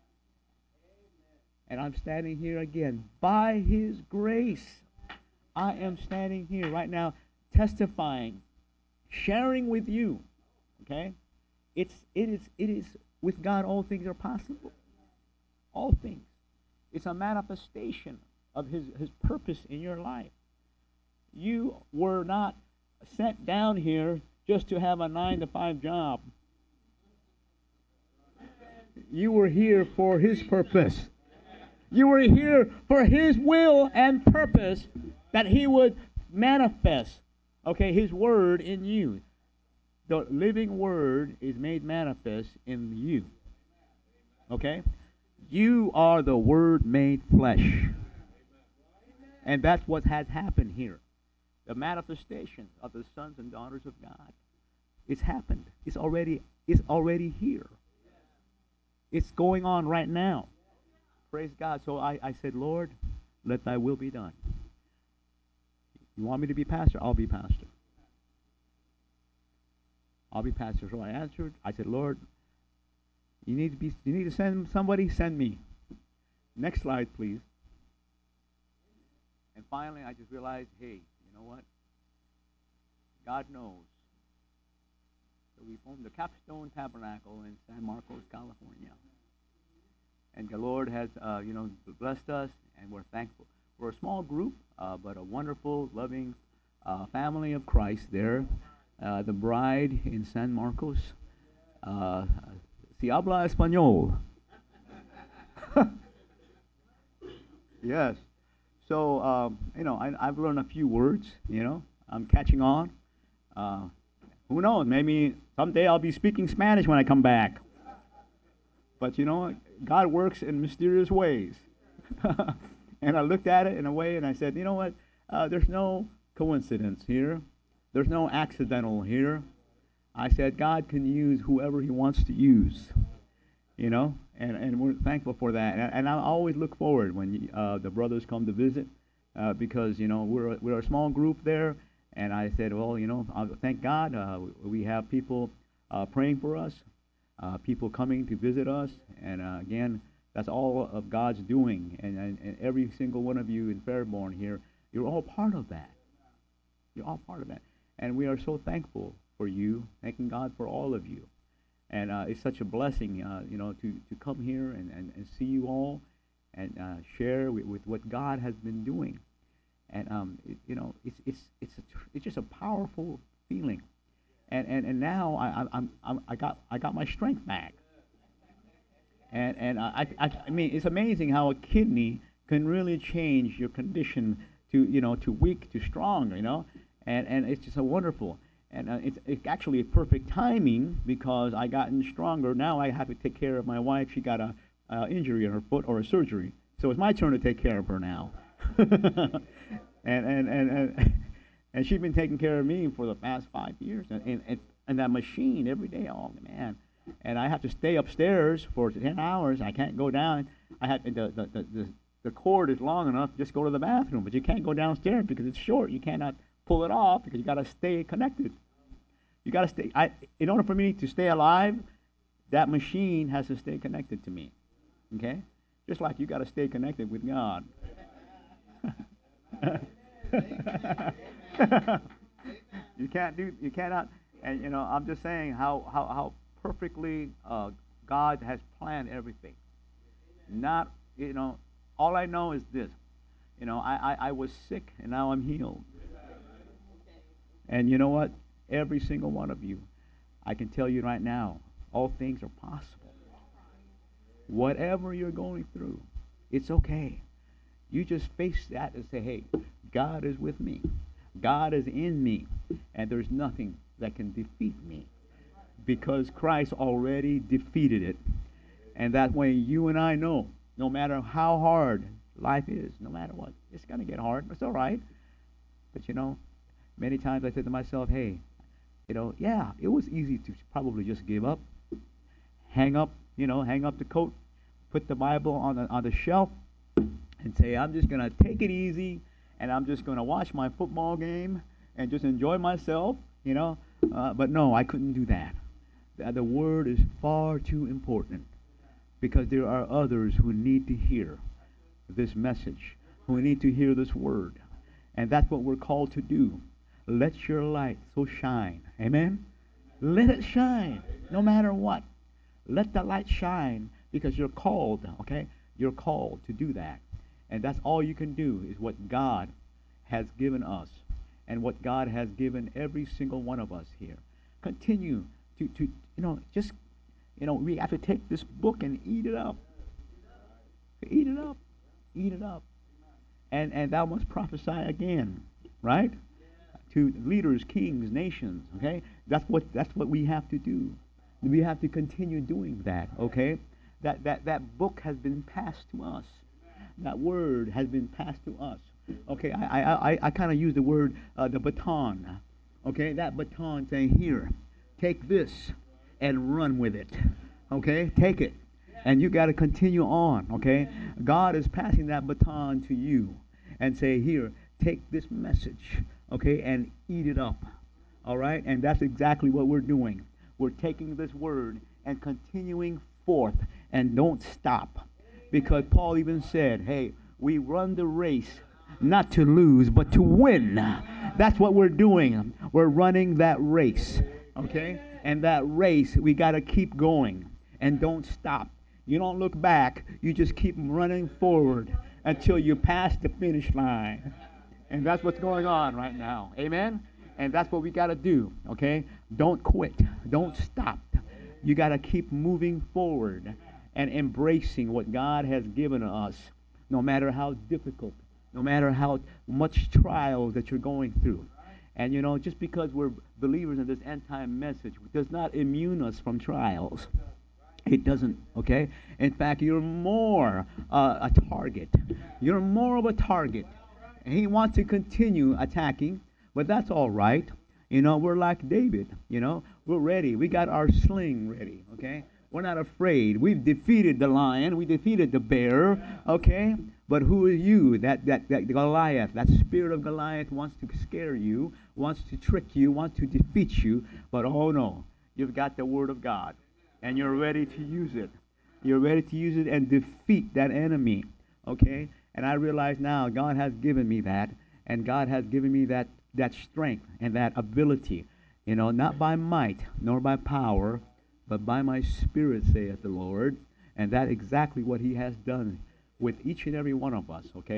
And I'm standing here again by his grace. I am standing here right now testifying, sharing with you. Okay? It is with God all things are possible. All things. It's a manifestation of his purpose in your life. You were not sent down here just to have a 9-to-5 job. You were here for his purpose. You were here for his will and purpose, that he would manifest, okay, his word in you. The living word is made manifest in you. Okay? You are the word made flesh. And that's what has happened here. The manifestation of the sons and daughters of God. It's happened. It's already here. It's going on right now. Praise God. So I said, "Lord, let thy will be done. You want me to be pastor? I'll be pastor. I'll be pastor." So I answered. I said, "Lord, you need to send somebody? Send me." Next slide, please. And finally, I just realized, hey, you know what? God knows. So we formed the Capstone Tabernacle in San Marcos, California. And the Lord has, blessed us, and we're thankful. We're a small group, but a wonderful, loving family of Christ there. The bride in San Marcos. Si habla español. Yes. So, I've learned a few words, I'm catching on. Who knows? Maybe someday I'll be speaking Spanish when I come back. But God works in mysterious ways. And I looked at it in a way and I said, you know what? There's no coincidence here. There's no accidental here. I said, God can use whoever he wants to use. And we're thankful for that. And I always look forward when the brothers come to visit because, we're a small group there. And I said, well, thank God we have people praying for us, people coming to visit us. And again, that's all of God's doing. And every single one of you in Fairborn here, you're all part of that. You're all part of that. And we are so thankful for you, thanking God for all of you. And it's such a blessing, to come here and see you all and share with what God has been doing. and it's just a powerful feeling, and now I got my strength back, and I mean it's amazing how a kidney can really change your condition to weak to strong, and it's just a wonderful. And it's actually a perfect timing because I gotten stronger. Now I have to take care of my wife. She got a injury in her foot or a surgery, so it's my turn to take care of her now. And she's been taking care of me for the past 5 years. And that machine every day, oh man! And I have to stay upstairs for 10 hours. I can't go down. I have the cord is long enough. Just go to the bathroom, but you can't go downstairs because it's short. You cannot pull it off because you got to stay connected. You got to stay. In order for me to stay alive, that machine has to stay connected to me. Okay, just like you got to stay connected with God. You cannot. And I'm just saying how perfectly God has planned everything. Not, all I know is this. I was sick and now I'm healed. And you know what? Every single one of you, I can tell you right now, all things are possible. Whatever you're going through, it's okay. You just face that and say, hey, God is with me. God is in me. And there's nothing that can defeat me because Christ already defeated it. And that way you and I know, no matter how hard life is, no matter what, it's going to get hard. It's all right. But many times I said to myself, hey, yeah, it was easy to probably just give up, hang up the coat, put the Bible on the shelf, and say, I'm just going to take it easy, and I'm just going to watch my football game and just enjoy myself, But no, I couldn't do that. The Word is far too important because there are others who need to hear this message, who need to hear this Word. And that's what we're called to do. Let your light so shine. Amen? Let it shine no matter what. Let the light shine because you're called, okay? You're called to do that. And that's all you can do is what God has given us and what God has given every single one of us here. Continue to we have to take this book and eat it up. Eat it up. Eat it up. And thou must prophesy again, right? To leaders, kings, nations, okay? That's what we have to do. We have to continue doing that, okay? That book has been passed to us. That word has been passed to us. Okay, I kind of use the word, the baton. Okay, that baton saying, here, take this and run with it. Okay, take it. And you got to continue on, okay? God is passing that baton to you and say, here, take this message, okay, and eat it up. All right? And that's exactly what we're doing. We're taking this word and continuing forth and don't stop. Because Paul even said, hey, we run the race not to lose, but to win. That's what we're doing. We're running that race, okay? And that race, we got to keep going and don't stop. You don't look back. You just keep running forward until you pass the finish line. And that's what's going on right now. Amen? And that's what we got to do, okay? Don't quit. Don't stop. You got to keep moving forward and embracing what God has given us, no matter how difficult, no matter how much trials that you're going through. And, just because we're believers in this end-time message does not immune us from trials. It doesn't, okay? In fact, you're more a target. You're more of a target. And he wants to continue attacking, but that's all right. We're like David, We're ready. We got our sling ready, okay? We're not afraid. We've defeated the lion. We defeated the bear, okay? But who are you? That Goliath, that spirit of Goliath wants to scare you, wants to trick you, wants to defeat you. But oh no, you've got the Word of God, and you're ready to use it. You're ready to use it and defeat that enemy, okay? And I realize now God has given me that, and God has given me that strength and that ability, not by might nor by power, but by my Spirit, saith the Lord. And that's exactly what he has done with each and every one of us, okay?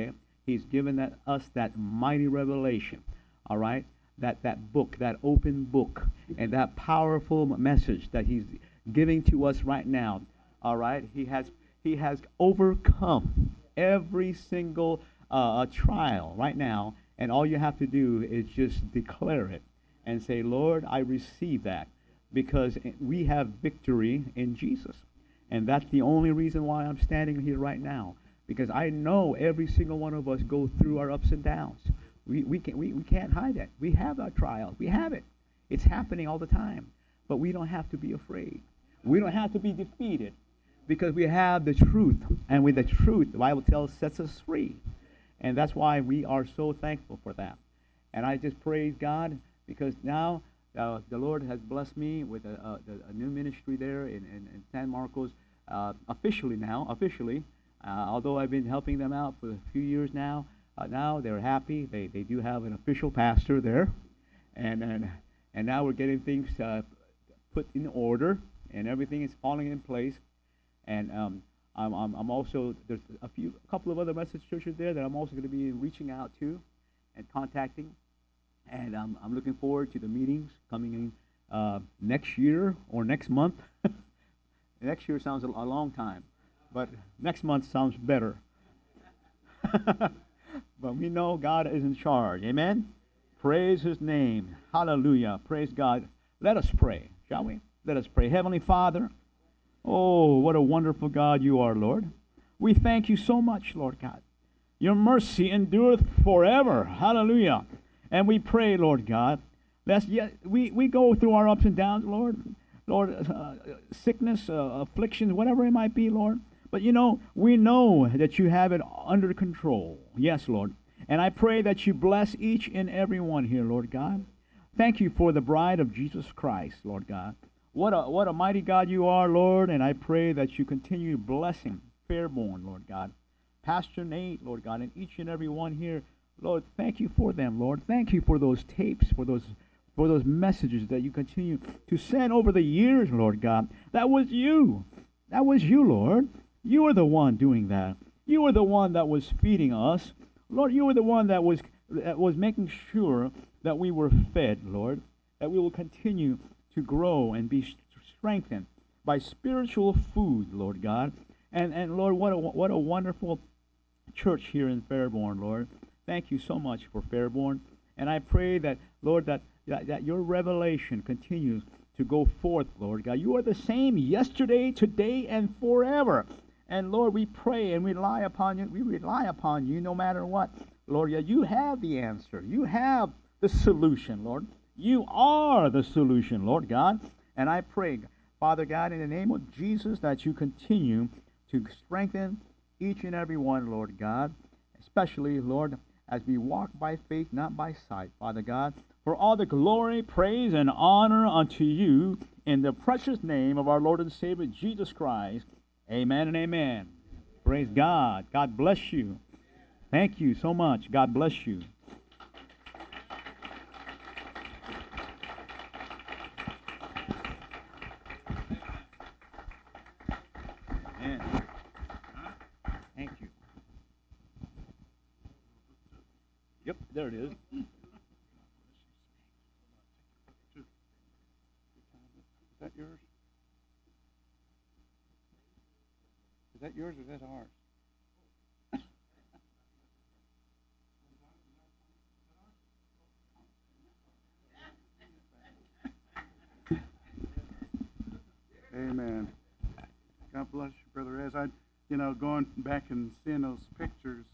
He's given us that mighty revelation, all right? That book, that open book, and that powerful message that He's giving to us right now, all right? He has overcome every single trial right now, and all you have to do is just declare it and say, Lord, I receive that because we have victory in Jesus. And that's the only reason why I'm standing here right now, because I know every single one of us go through our ups and downs. We can't hide it. We have our trials. We have it. It's happening all the time. But we don't have to be afraid. We don't have to be defeated because we have the truth. And with the truth, the Bible tells, sets us free. And that's why we are so thankful for that. And I just praise God because now the Lord has blessed me with a new ministry there in San Marcos, officially, although I've been helping them out for a few years now. Now they're happy. They do have an official pastor there, and now we're getting things put in order, and everything is falling in place. And I'm also, there's a couple of other message churches there that I'm also going to be reaching out to and contacting. And I'm looking forward to the meetings coming in next year or next month. Next year sounds a long time, but next month sounds better. But we know God is in charge. Amen? Praise His name. Hallelujah. Praise God. Let us pray, shall we? Let us pray. Heavenly Father, oh, what a wonderful God you are, Lord. We thank you so much, Lord God. Your mercy endureth forever. Hallelujah. And we pray, Lord God, we go through our ups and downs, Lord. Lord, sickness, afflictions, whatever it might be, Lord. But we know that you have it under control. Yes, Lord. And I pray that you bless each and every one here, Lord God. Thank you for the bride of Jesus Christ, Lord God. What a mighty God you are, Lord. And I pray that you continue blessing Fairborn, Lord God. Pastor Nate, Lord God, and each and every one here. Lord, thank you for them, Lord. Thank you for those tapes, for those messages that you continue to send over the years, Lord God. That was you. That was you, Lord. You were the one doing that. You were the one that was feeding us. Lord, you were the one that was making sure that we were fed, Lord, that we will continue to grow and be strengthened by spiritual food, Lord God. And Lord, what a wonderful church here in Fairborn, Lord. Thank you so much for Fairborn. And I pray that, Lord, that your revelation continues to go forth, Lord God. You are the same yesterday, today, and forever. And Lord, we pray and rely upon you. We rely upon you no matter what. Lord, you have the answer. You have the solution, Lord. You are the solution, Lord God. And I pray, Father God, in the name of Jesus, that you continue to strengthen each and every one, Lord God, especially, Lord, as we walk by faith, not by sight, Father God. For all the glory, praise, and honor unto you in the precious name of our Lord and Savior, Jesus Christ. Amen and amen. Praise God. God bless you. Thank you so much. God bless you. Amen. Thank you. Yep, there it is. Is that yours? Is that yours or is that ours? Amen. God bless you, Brother Ez. Going back and seeing those pictures,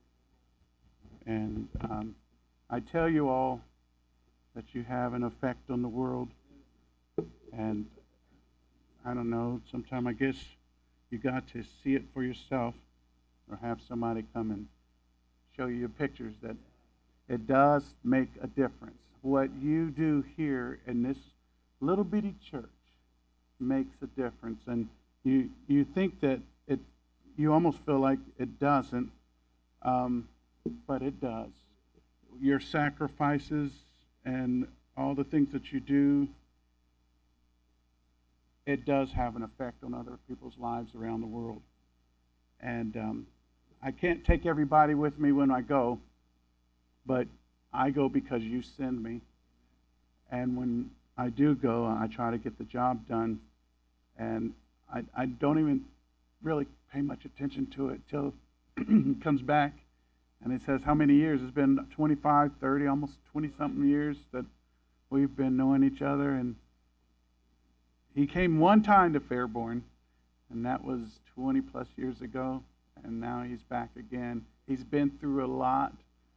and I tell you all that you have an effect on the world. And I don't know, sometime I guess you got to see it for yourself, or have somebody come and show you your pictures, that it does make a difference. What you do here in this little bitty church makes a difference. And you think that you almost feel like it doesn't, but it does. Your sacrifices and all the things that you do, it does have an effect on other people's lives around the world. And I can't take everybody with me when I go, but I go because you send me. And when I do go, I try to get the job done. And I don't even really pay much attention to it till it comes back. And it says how many years? It's been 25, 30, almost 20-something years that we've been knowing each other. And he came one time to Fairborn, and that was 20-plus years ago. And now he's back again. He's been through a lot,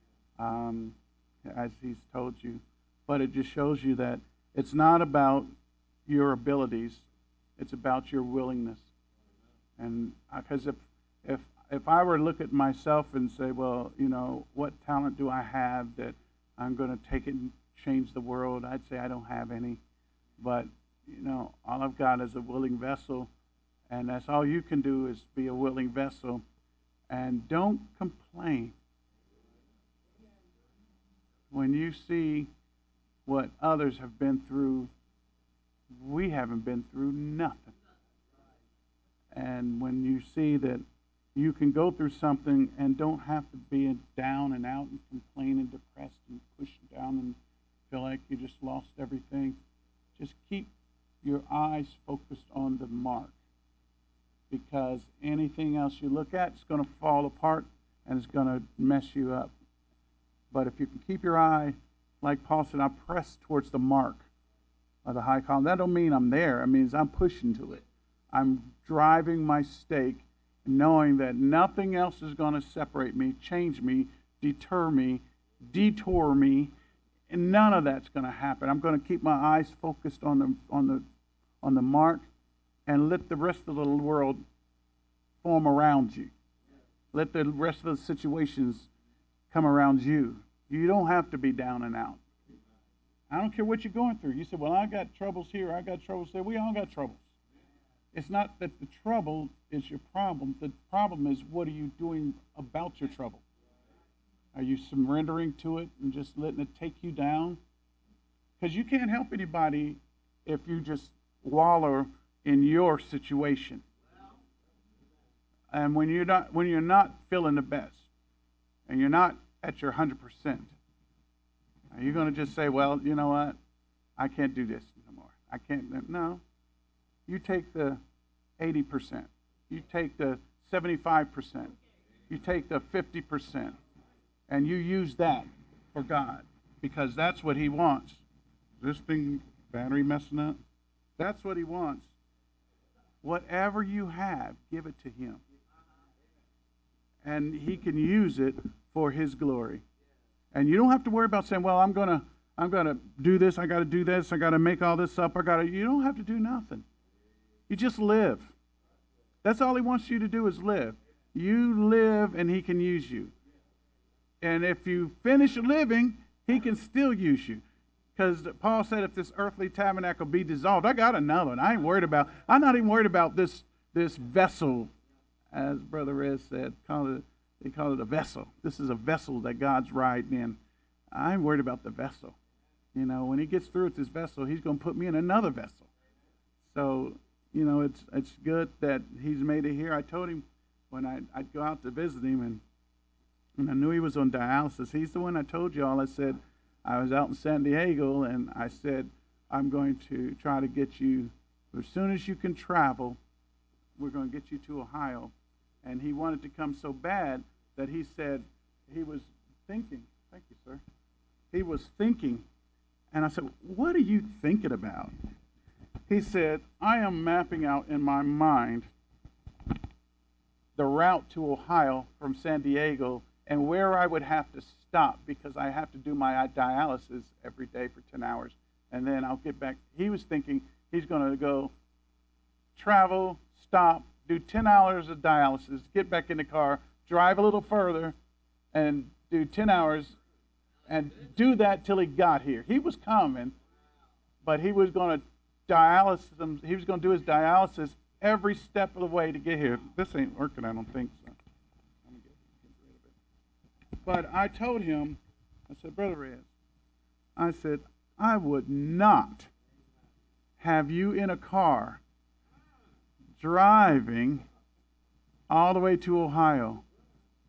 as he's told you. But it just shows you that it's not about your abilities. It's about your willingness. And because if I were to look at myself and say, well, you know, what talent do I have that I'm going to take it and change the world, I'd say I don't have any. But, you know, all I've got is a willing vessel, and that's all you can do is be a willing vessel. And don't complain when you see what others have been through. We haven't been through nothing. And when you see that you can go through something and don't have to be down and out and complain and depressed and pushed down and feel like you just lost everything, just keep your eyes focused on the mark. Because anything else you look at is going to fall apart and it's going to mess you up. But if you can keep your eye, like Paul said, I press towards the mark of the high calling. That don't mean I'm there. It means I'm pushing to it. I'm driving my stake, knowing that nothing else is going to separate me, change me, deter me, detour me, and none of that's going to happen. I'm going to keep my eyes focused on the mark, and let the rest of the world form around you. Let the rest of the situations come around you. You don't have to be down and out. I don't care what you're going through. You say, well, I got troubles here, I got troubles there. We all got troubles. It's not that the trouble is your problem. The problem is, what are you doing about your trouble? Are you surrendering to it and just letting it take you down? Because you can't help anybody if you just wallow in your situation. And when you're not feeling the best, and you're not at your 100%, are you going to just say, well, you know what? I can't do this no more. I can't. No. You take the 80%. You take the 75%. You take the 50%. And you use that for God. Because that's what He wants. This thing, battery messing up? That's what He wants. Whatever you have, give it to Him. And He can use it for His glory. And you don't have to worry about saying, well, I'm gonna do this, I gotta do this, I gotta make all this up, you don't have to do nothing. You just live. That's all He wants you to do is live. You live and He can use you. And if you finish living, He can still use you. Because Paul said, if this earthly tabernacle be dissolved, I got another one. I'm not even worried about this vessel, as Brother Rez said. They call it a vessel. This is a vessel that God's riding in. I'm worried about the vessel. You know, when He gets through with this vessel, He's going to put me in another vessel. So, you know, it's good that He's made it here. I told him when I'd go out to visit him, and I knew he was on dialysis. He's the one I told you all. I said, I was out in San Diego, and I said, I'm going to try to get you, as soon as you can travel, we're going to get you to Ohio. And he wanted to come so bad that he said he was thinking. Thank you, sir. He was thinking. And I said, what are you thinking about? He said, I am mapping out in my mind the route to Ohio from San Diego and where I would have to stop because I have to do my dialysis every day for 10 hours. And then I'll get back. He was thinking he's going to go travel, stop, do 10 hours of dialysis, get back in the car, drive a little further, and do 10 hours, and do that till he got here. He was coming, but he was going to dialysis. He was going to do his dialysis every step of the way to get here. This ain't working, I don't think so. But I told him, I said, Brother Rez, I said, I would not have you in a car driving all the way to Ohio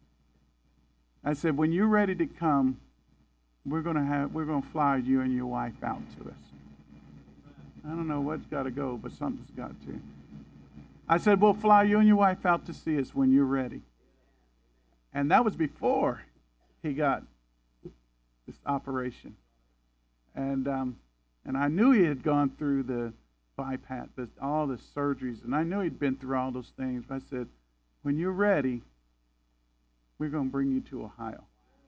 I said, when you're ready to come, we're gonna fly you and your wife out to us. I don't know what's got to go, but something's got to. I said, we'll fly you and your wife out to see us when you're ready. And that was before he got this operation. And I knew he had gone through the bypass, all the surgeries, and I knew he'd been through all those things. But I said, when you're ready, we're going to bring you to Ohio.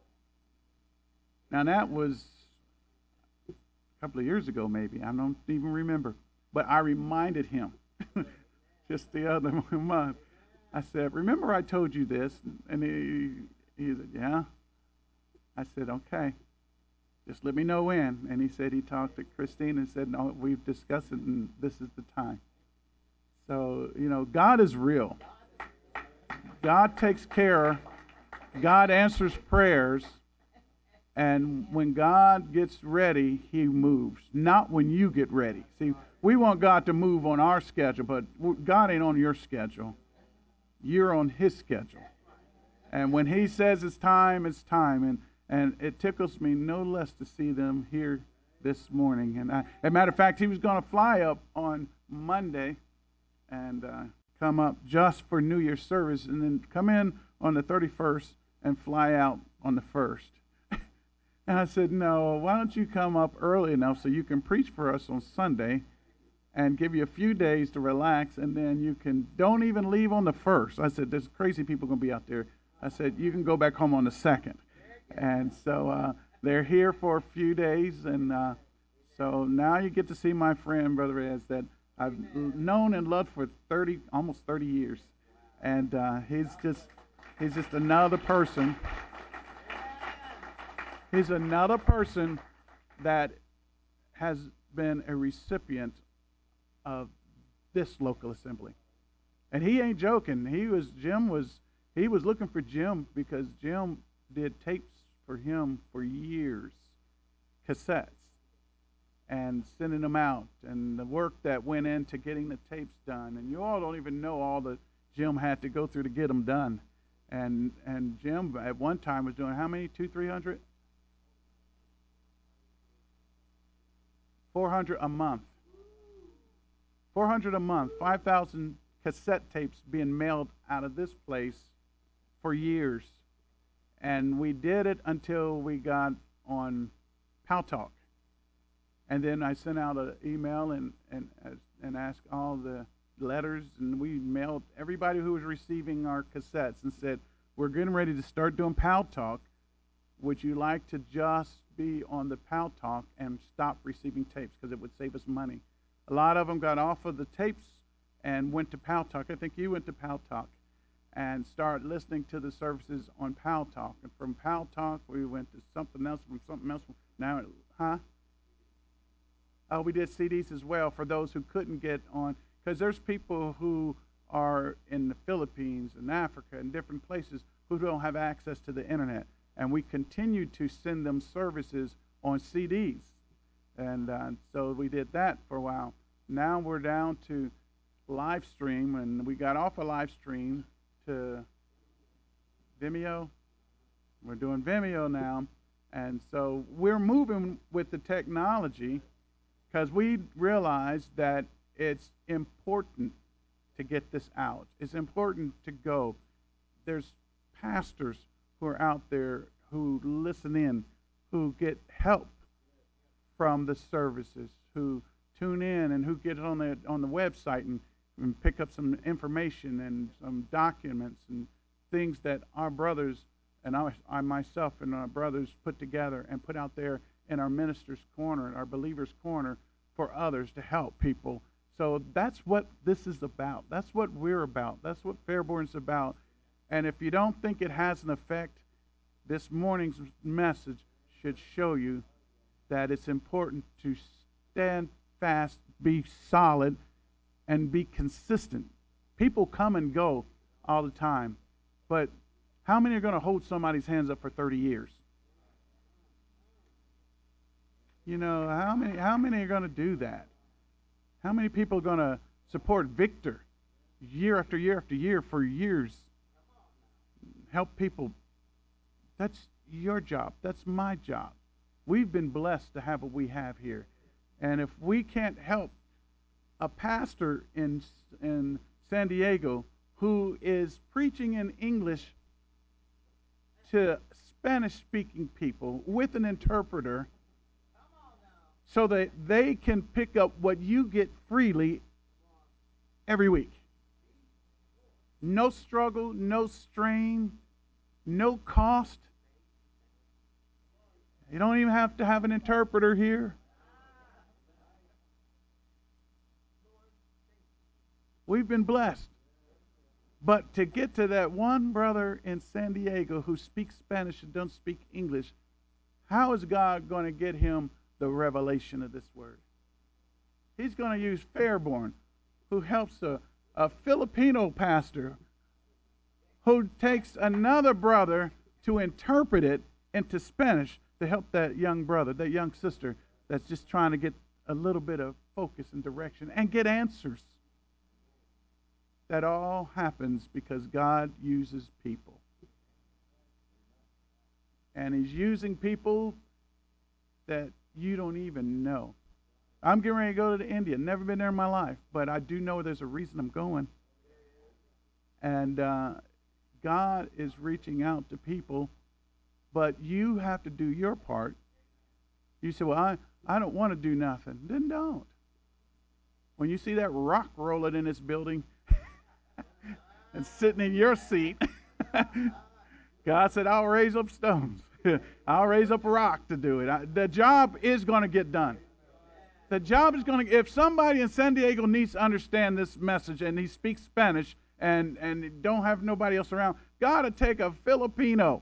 Now, that was a couple of years ago, maybe. I don't even remember. But I reminded him just the other month. I said, remember I told you this? And he said, yeah. I said, okay. Just let me know when. And he said he talked to Christine and said, no, we've discussed it, and this is the time. So, God is real. God takes care. God answers prayers. And when God gets ready, he moves. Not when you get ready. See, we want God to move on our schedule, but God ain't on your schedule. You're on his schedule. And when he says it's time, it's time. And it tickles me no less to see them here this morning. And as a matter of fact, he was going to fly up on Monday and come up just for New Year's service and then come in on the 31st and fly out on the 1st. And I said, no, why don't you come up early enough so you can preach for us on Sunday and give you a few days to relax, and then you don't even leave on the 1st. I said, there's crazy people going to be out there. I said, you can go back home on the 2nd. And so they're here for a few days, and so now you get to see my friend, Brother Reyes, that I've known and loved for almost 30 years. And he's just another person. He's another person that has been a recipient of this local assembly. And he ain't joking. He was looking for Jim because Jim did tapes for him for years, cassettes, and sending them out, and the work that went into getting the tapes done. And you all don't even know all that Jim had to go through to get them done. And Jim at one time was doing how many? 300? 400 a month. 400 a month. 5,000 cassette tapes being mailed out of this place for years. And we did it until we got on Paltalk. And then I sent out an email and asked all the letters, and we mailed everybody who was receiving our cassettes and said, we're getting ready to start doing Paltalk. Would you like to just be on the Paltalk and stop receiving tapes, because it would save us money? A lot of them got off of the tapes and went to Paltalk. I think you went to Paltalk and started listening to the services on Paltalk. And from Paltalk, we went to something else, from something else. Now, Oh, we did CDs as well for those who couldn't get on, because there's people who are in the Philippines and Africa and different places who don't have access to the internet. And we continue to send them services on CDs. And so we did that for a while. Now we're down to live stream, and we got off a live stream to Vimeo. We're doing Vimeo now. And so we're moving with the technology because we realize that it's important to get this out. It's important to go. There's pastors who are out there who listen in, who get help from the services, who tune in and who get on the website and pick up some information and some documents and things that our brothers and I myself and our brothers put together and put out there in our minister's corner, our believers' corner, for others to help people. So that's what this is about. That's what we're about. That's what Fairborn's about. And if you don't think it has an effect, this morning's message should show you that it's important to stand fast, be solid, and be consistent. People come and go all the time, but how many are going to hold somebody's hands up for 30 years? You know, how many are going to do that? How many people are going to support Victor year after year after year for years? Help people. That's your job. That's my job. We've been blessed to have what we have here. And if we can't help a pastor in San Diego who is preaching in English to Spanish-speaking people with an interpreter so that they can pick up what you get freely every week. No struggle, no strain, no cost. You don't even have to have an interpreter here. We've been blessed. But to get to that one brother in San Diego who speaks Spanish and doesn't speak English, how is God going to get him the revelation of this word? He's going to use Fairborn, who helps a Filipino pastor who takes another brother to interpret it into Spanish to help that young brother, that young sister that's just trying to get a little bit of focus and direction and get answers. That all happens because God uses people. And He's using people that you don't even know. I'm getting ready to go to India. Never been there in my life, but I do know there's a reason I'm going. And God is reaching out to people, but you have to do your part. You say, well, I don't want to do nothing. Then don't. When you see that rock rolling in this building and sitting in your seat, God said, I'll raise up stones. I'll raise up a rock to do it. The job is going to get done. The job is going to, if somebody in San Diego needs to understand this message and he speaks Spanish and don't have nobody else around, God to take a Filipino.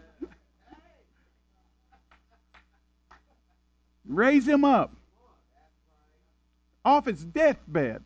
Raise him up off his deathbed.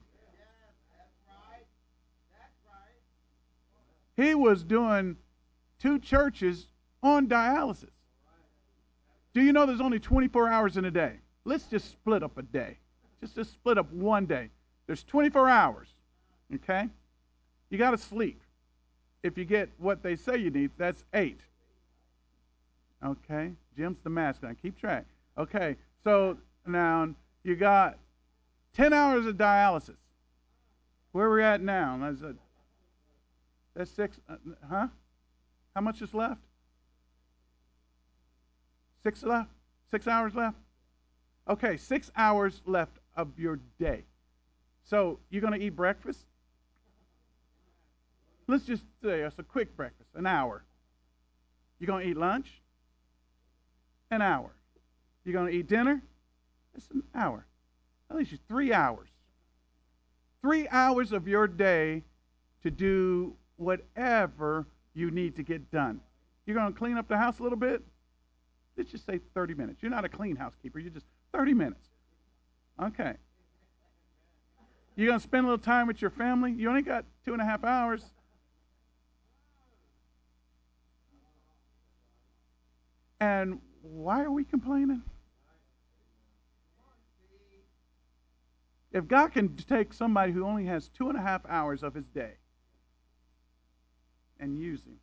He was doing 2 churches on dialysis. Do you know there's only 24 hours in a day? Let's just split up a day. Just split up one day. There's 24 hours, okay? You got to sleep. If you get what they say you need, that's 8. Okay? Jim's the master. Now keep track. Okay, so now you got 10 hours of dialysis. Where are we at now? That's 6, huh? How much is left? 6 left? 6 hours left? Okay, 6 hours left of your day. So you're going to eat breakfast? Let's just say it's a quick breakfast, an hour. You're going to eat lunch? An hour. You're going to eat dinner? It's an hour. At least 3 hours. 3 hours of your day to do whatever you need to get done. You're going to clean up the house a little bit? Let's just say 30 minutes. You're not a clean housekeeper. You're just 30 minutes. Okay. You're going to spend a little time with your family? You only got 2.5 hours. And why are we complaining? If God can take somebody who only has 2.5 hours of his day and use him,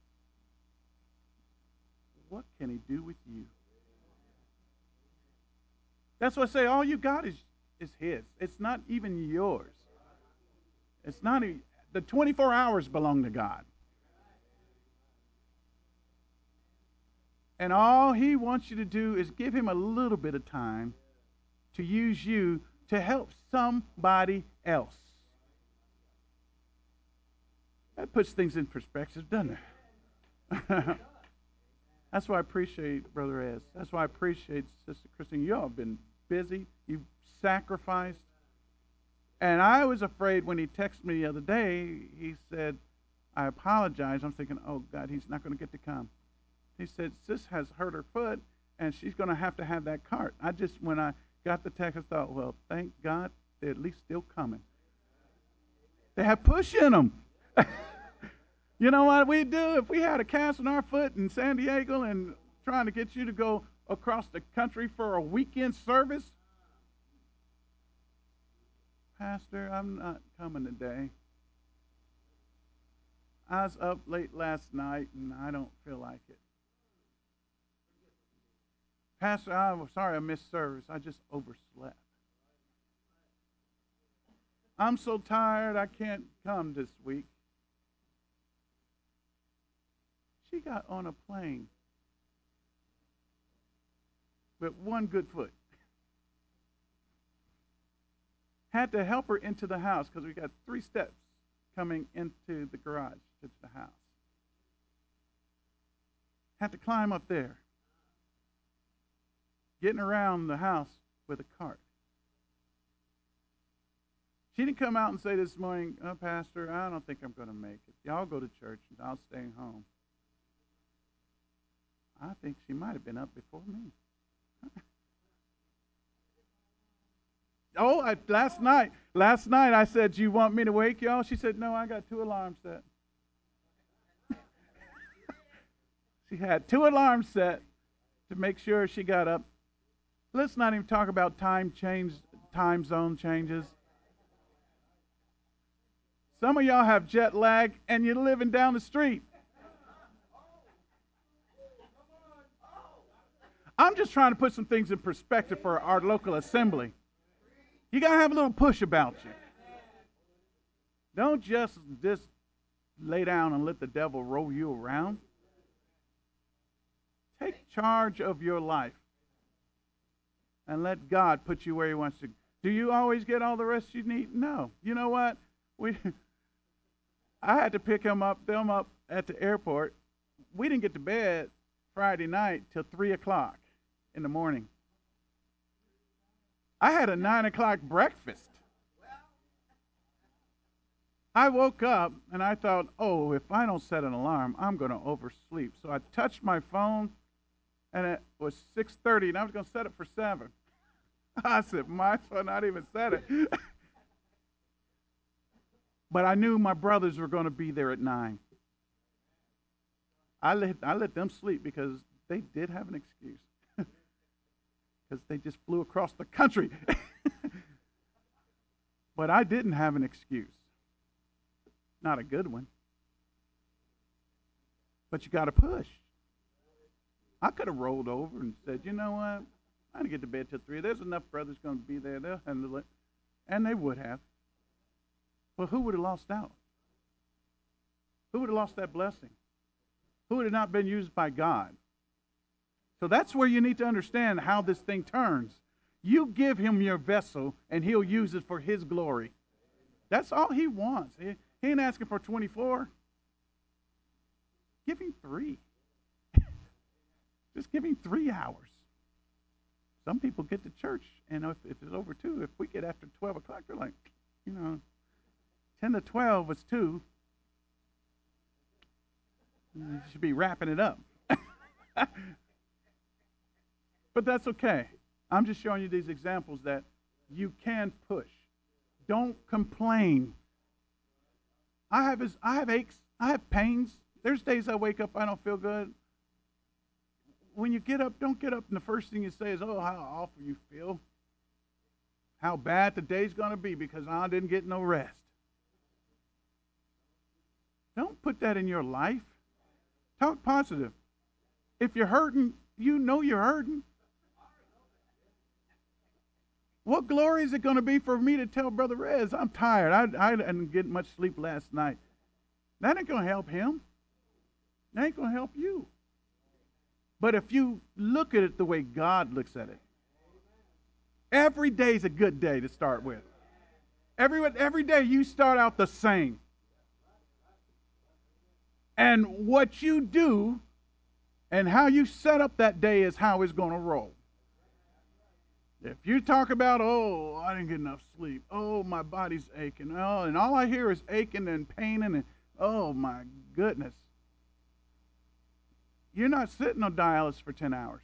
what can he do with you? That's why I say all you got is his. It's not even yours. It's not the 24 hours belong to God. And all he wants you to do is give him a little bit of time to use you to help somebody else. That puts things in perspective, doesn't it? That's why I appreciate Brother Ez. That's why I appreciate Sister Christine. You all have been busy. You've sacrificed. And I was afraid when he texted me the other day, he said, I apologize. I'm thinking, oh, God, he's not going to get to come. He said, Sis has hurt her foot, and she's going to have that cart. When I got the text, I thought, well, thank God they're at least still coming. They have push in them. You know what we'd do if we had a cast in our foot in San Diego and trying to get you to go across the country for a weekend service? Pastor, I'm not coming today. I was up late last night and I don't feel like it. Pastor, I'm sorry I missed service. I just overslept. I'm so tired I can't come this week. She got on a plane with one good foot. Had to help her into the house because we got 3 steps coming into the garage to the house. Had to climb up there. Getting around the house with a cart. She didn't come out and say this morning, "Oh, Pastor, I don't think I'm going to make it. Y'all go to church and I'll stay home." I think she might have been up before me. Oh, last night I said, "Do you want me to wake y'all?" She said, "No, I got 2 alarms set." She had 2 alarms set to make sure she got up. Let's not even talk about time zone changes. Some of y'all have jet lag and you're living down the street. I'm just trying to put some things in perspective for our local assembly. You got to have a little push about you. Don't just lay down and let the devil roll you around. Take charge of your life and let God put you where he wants to. Do you always get all the rest you need? No. You know what? I had to pick them up at the airport. We didn't get to bed Friday night till 3 o'clock in the morning. I had a 9 o'clock breakfast. I woke up and I thought, oh, if I don't set an alarm, I'm going to oversleep. So I touched my phone and it was 6:30 and I was going to set it for 7. I said, might as well not even set it. But I knew my brothers were going to be there at 9. I let them sleep because they did have an excuse. Because they just flew across the country. But I didn't have an excuse. Not a good one. But you got to push. I could have rolled over and said, you know what? I didn't get to bed till 3. There's enough brothers going to be there. They'll handle it. And they would have. Well, who would have lost out? Who would have lost that blessing? Who would have not been used by God? So that's where you need to understand how this thing turns. You give him your vessel, and he'll use it for his glory. That's all he wants. He ain't asking for 24. Give him 3. Just give him 3 hours. Some people get to church, and if it's over 2, if we get after 12 o'clock, they're like, 10 to 12 is 2. You should be wrapping it up. But that's okay. I'm just showing you these examples that you can push. Don't complain. I have aches. I have pains. There's days I wake up, I don't feel good. When you get up, don't get up and the first thing you say is, oh, how awful you feel. How bad the day's going to be because I didn't get no rest. Don't put that in your life. Talk positive. If you're hurting, you know you're hurting. What glory is it going to be for me to tell Brother Rez, I'm tired. I didn't get much sleep last night. That ain't going to help him. That ain't going to help you. But if you look at it the way God looks at it, every day is a good day to start with. Every day you start out the same. And what you do and how you set up that day is how it's going to roll. If you talk about, oh, I didn't get enough sleep. Oh, my body's aching. Oh, and all I hear is aching and paining and, oh, my goodness. You're not sitting on dialysis for 10 hours.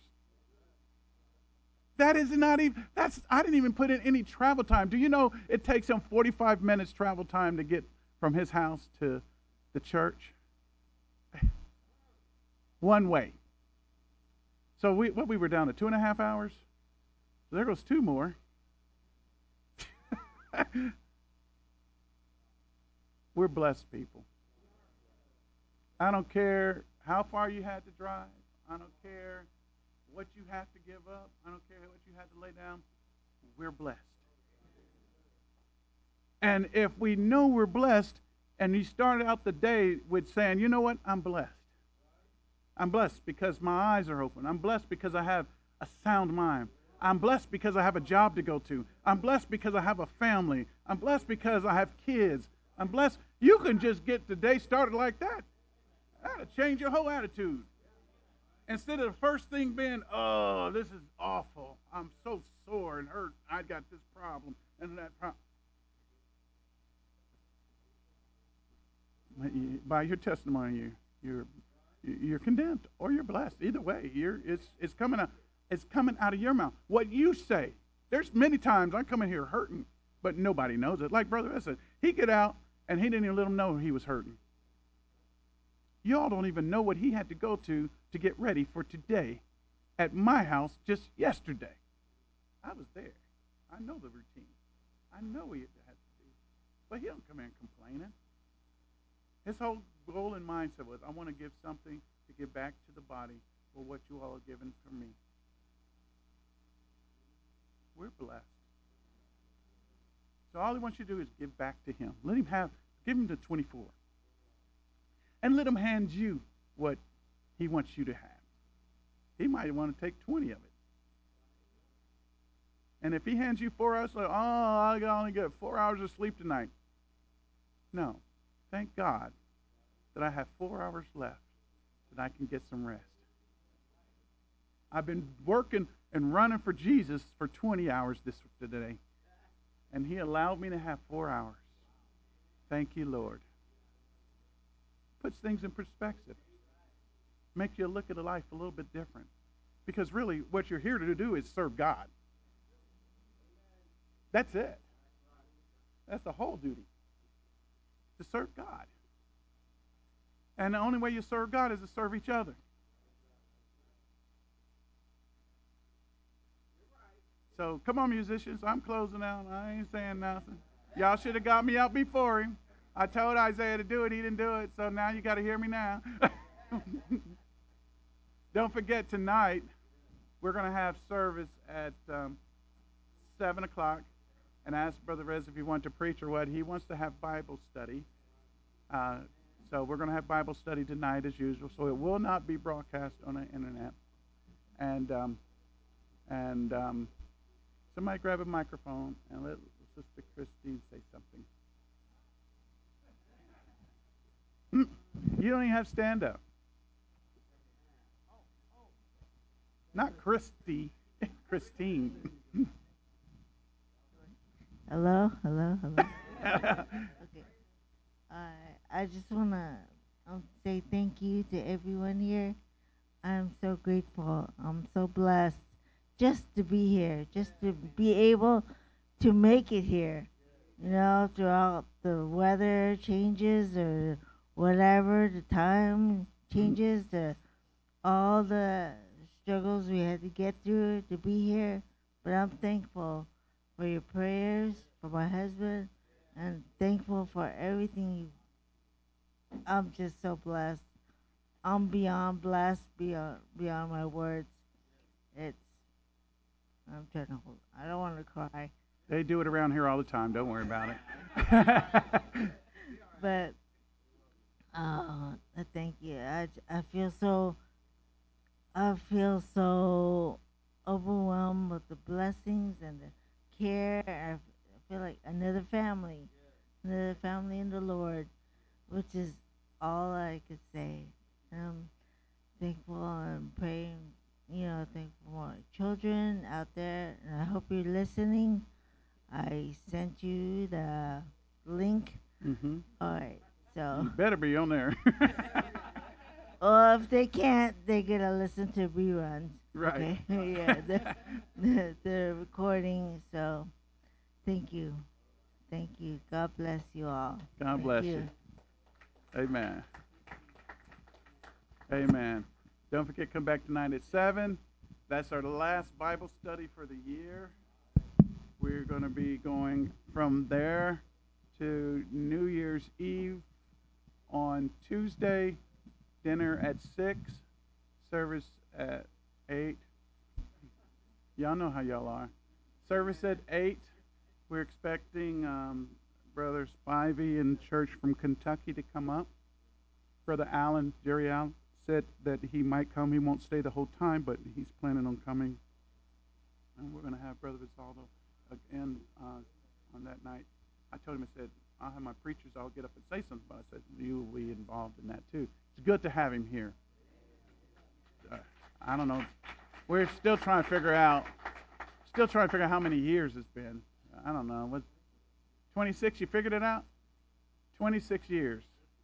That is not even, I didn't even put in any travel time. Do you know it takes him 45 minutes travel time to get from his house to the church? One way. So we were down to 2.5 hours. So there goes 2 more. We're blessed people. I don't care how far you had to drive. I don't care what you have to give up. I don't care what you have to lay down. We're blessed. And if we know we're blessed, and you started out the day with saying, you know what, I'm blessed. I'm blessed because my eyes are open. I'm blessed because I have a sound mind. I'm blessed because I have a job to go to. I'm blessed because I have a family. I'm blessed because I have kids. I'm blessed. You can just get the day started like that. That'll change your whole attitude. Instead of the first thing being, oh, this is awful. I'm so sore and hurt. I got this problem and that problem. By your testimony, you're condemned or you're blessed. Either way, it's coming out of your mouth. What you say. There's many times I come in here hurting, but nobody knows it. Like Brother Ed said, he get out and he didn't even let them know he was hurting. Y'all don't even know what he had to go to get ready for today at my house just yesterday. I was there. I know the routine. I know what he had to do. But he don't come in complaining. His whole goal and mindset was, I want to give something to give back to the body for what you all have given for me. We're blessed. So all he wants you to do is give back to him. Give him the 24. And let him hand you what he wants you to have. He might want to take 20 of it. And if he hands you 4 hours, like, oh, I only get 4 hours of sleep tonight. No. Thank God that I have 4 hours left that I can get some rest. I've been working and running for Jesus for 20 hours today. And he allowed me to have 4 hours. Thank you, Lord. Puts things in perspective. Makes you look at life a little bit different. Because really, what you're here to do is serve God. That's it. That's the whole duty. To serve God. And the only way you serve God is to serve each other. So, come on, musicians. I'm closing out. I ain't saying nothing. Y'all should have got me out before him. I told Isaiah to do it. He didn't do it. So now you got to hear me now. Don't forget, tonight, we're going to have service at 7 o'clock. And ask Brother Rez if he wants to preach or what. He wants to have Bible study. So we're going to have Bible study tonight as usual. So it will not be broadcast on the internet. And somebody grab a microphone and let Sister Christine say something. You don't even have stand up. Not Christy, Christine. Hello. Okay. I just want to say thank you to everyone here. I'm so grateful. I'm so blessed just to be here, just to be able to make it here. You know, throughout the weather changes or whatever, the time changes, all the struggles we had to get through to be here. But I'm thankful for your prayers, for my husband, and thankful for everything. I'm just so blessed. I'm beyond blessed, beyond my words. I'm trying to hold. I don't want to cry. They do it around here all the time. Don't worry about it. But thank you. I feel so overwhelmed with the blessings and the care. I feel like another family in the Lord, which is all I could say. I'm thankful and praying, thankful for my children out there, and I hope you're listening. I sent you the link. Mm-hmm. All right, so. You better be on there. Well, if they can't, they're going to listen to reruns. Right. Okay? Yeah, the recording, so thank you. Thank you. God bless you all. God bless you. Amen. Amen. Don't forget, come back tonight at 7. That's our last Bible study for the year. We're going to be going from there to New Year's Eve on Tuesday, dinner at 6, service at 8, Y'all know how y'all are. Service at 8. We're expecting Brother Spivey in church from Kentucky to come up. Brother Allen, Jerry Allen, said that he might come. He won't stay the whole time, but he's planning on coming. And we're going to have Brother Visaldo again on that night. I told him, I said, I'll have my preachers, I'll get up and say something, but I said, you will be involved in that too. It's good to have him here. I don't know. We're still trying to figure out how many years it's been. I don't know. What, 26, you figured it out? 26 years.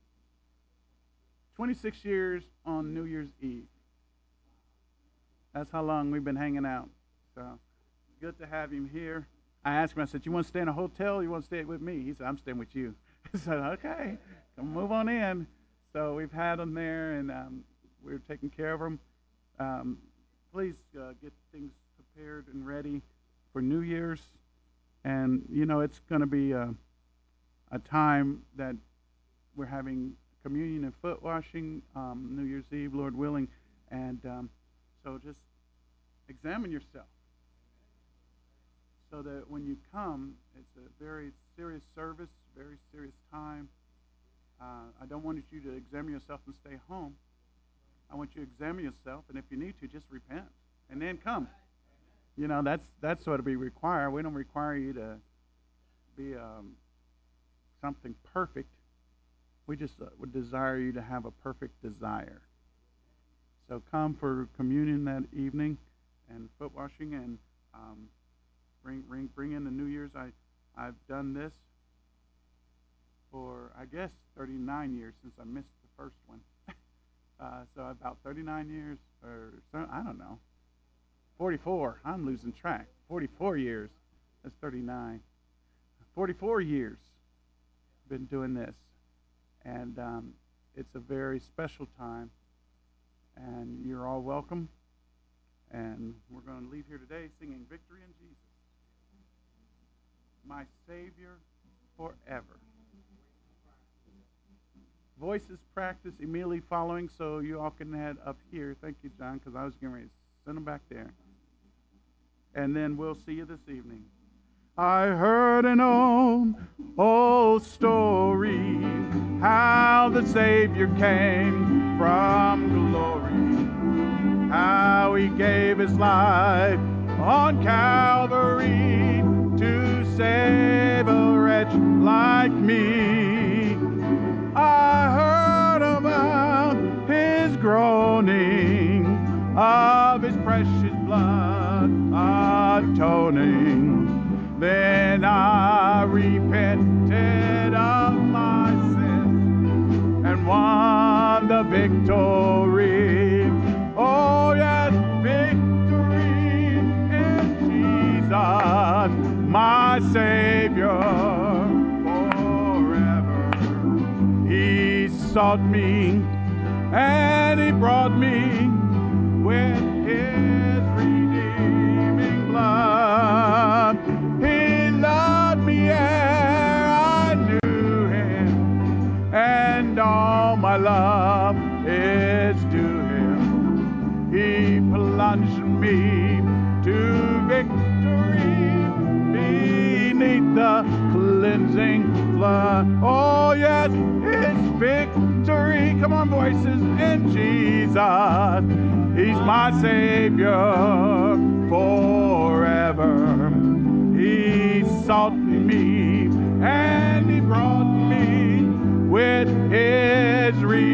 26 years on New Year's Eve. That's how long we've been hanging out. So it's good to have him here. I asked him, I said, you want to stay in a hotel or you want to stay with me? He said, I'm staying with you. I said, okay, come move on in. So we've had him there, and we're taking care of him. Please get things prepared and ready for New Year's. And, you know, it's going to be a time that we're having communion and foot washing, New Year's Eve, Lord willing. And so just examine yourself so that when you come, it's a very serious service, very serious time. I don't want you to examine yourself and stay home. I want you to examine yourself, and if you need to, just repent and then come. You know, that's what we require. We don't require you to be something perfect. We just would desire you to have a perfect desire. So come for communion that evening and foot washing, and bring in the New Year's. I've done this for, I guess, 39 years since I missed the first one. So about 39 years, or so, I don't know. 44. I'm losing track. 44 years. That's 39. 44 years been doing this. And it's a very special time. And you're all welcome. And we're going to leave here today singing Victory in Jesus. My Savior forever. Voices practice immediately following, so you all can head up here. Thank you, John, because I was getting ready to send them back there. And then we'll see you this evening. I heard an old story, how the Savior came from glory, how he gave his life on Calvary to save a wretch like me. I heard about his groaning, of his precious blood atoning. Then I repented of my sins and won the victory. Oh yes, victory in Jesus, my Savior forever. He sought me and he brought me with his redeeming blood. He loved me ere I knew him, and all my love is due him. He plunged me to victory beneath the cleansing flood. Oh yes, it's victory. Come on, voices, in Jesus. He's my Savior forever. He sought me and he brought me with his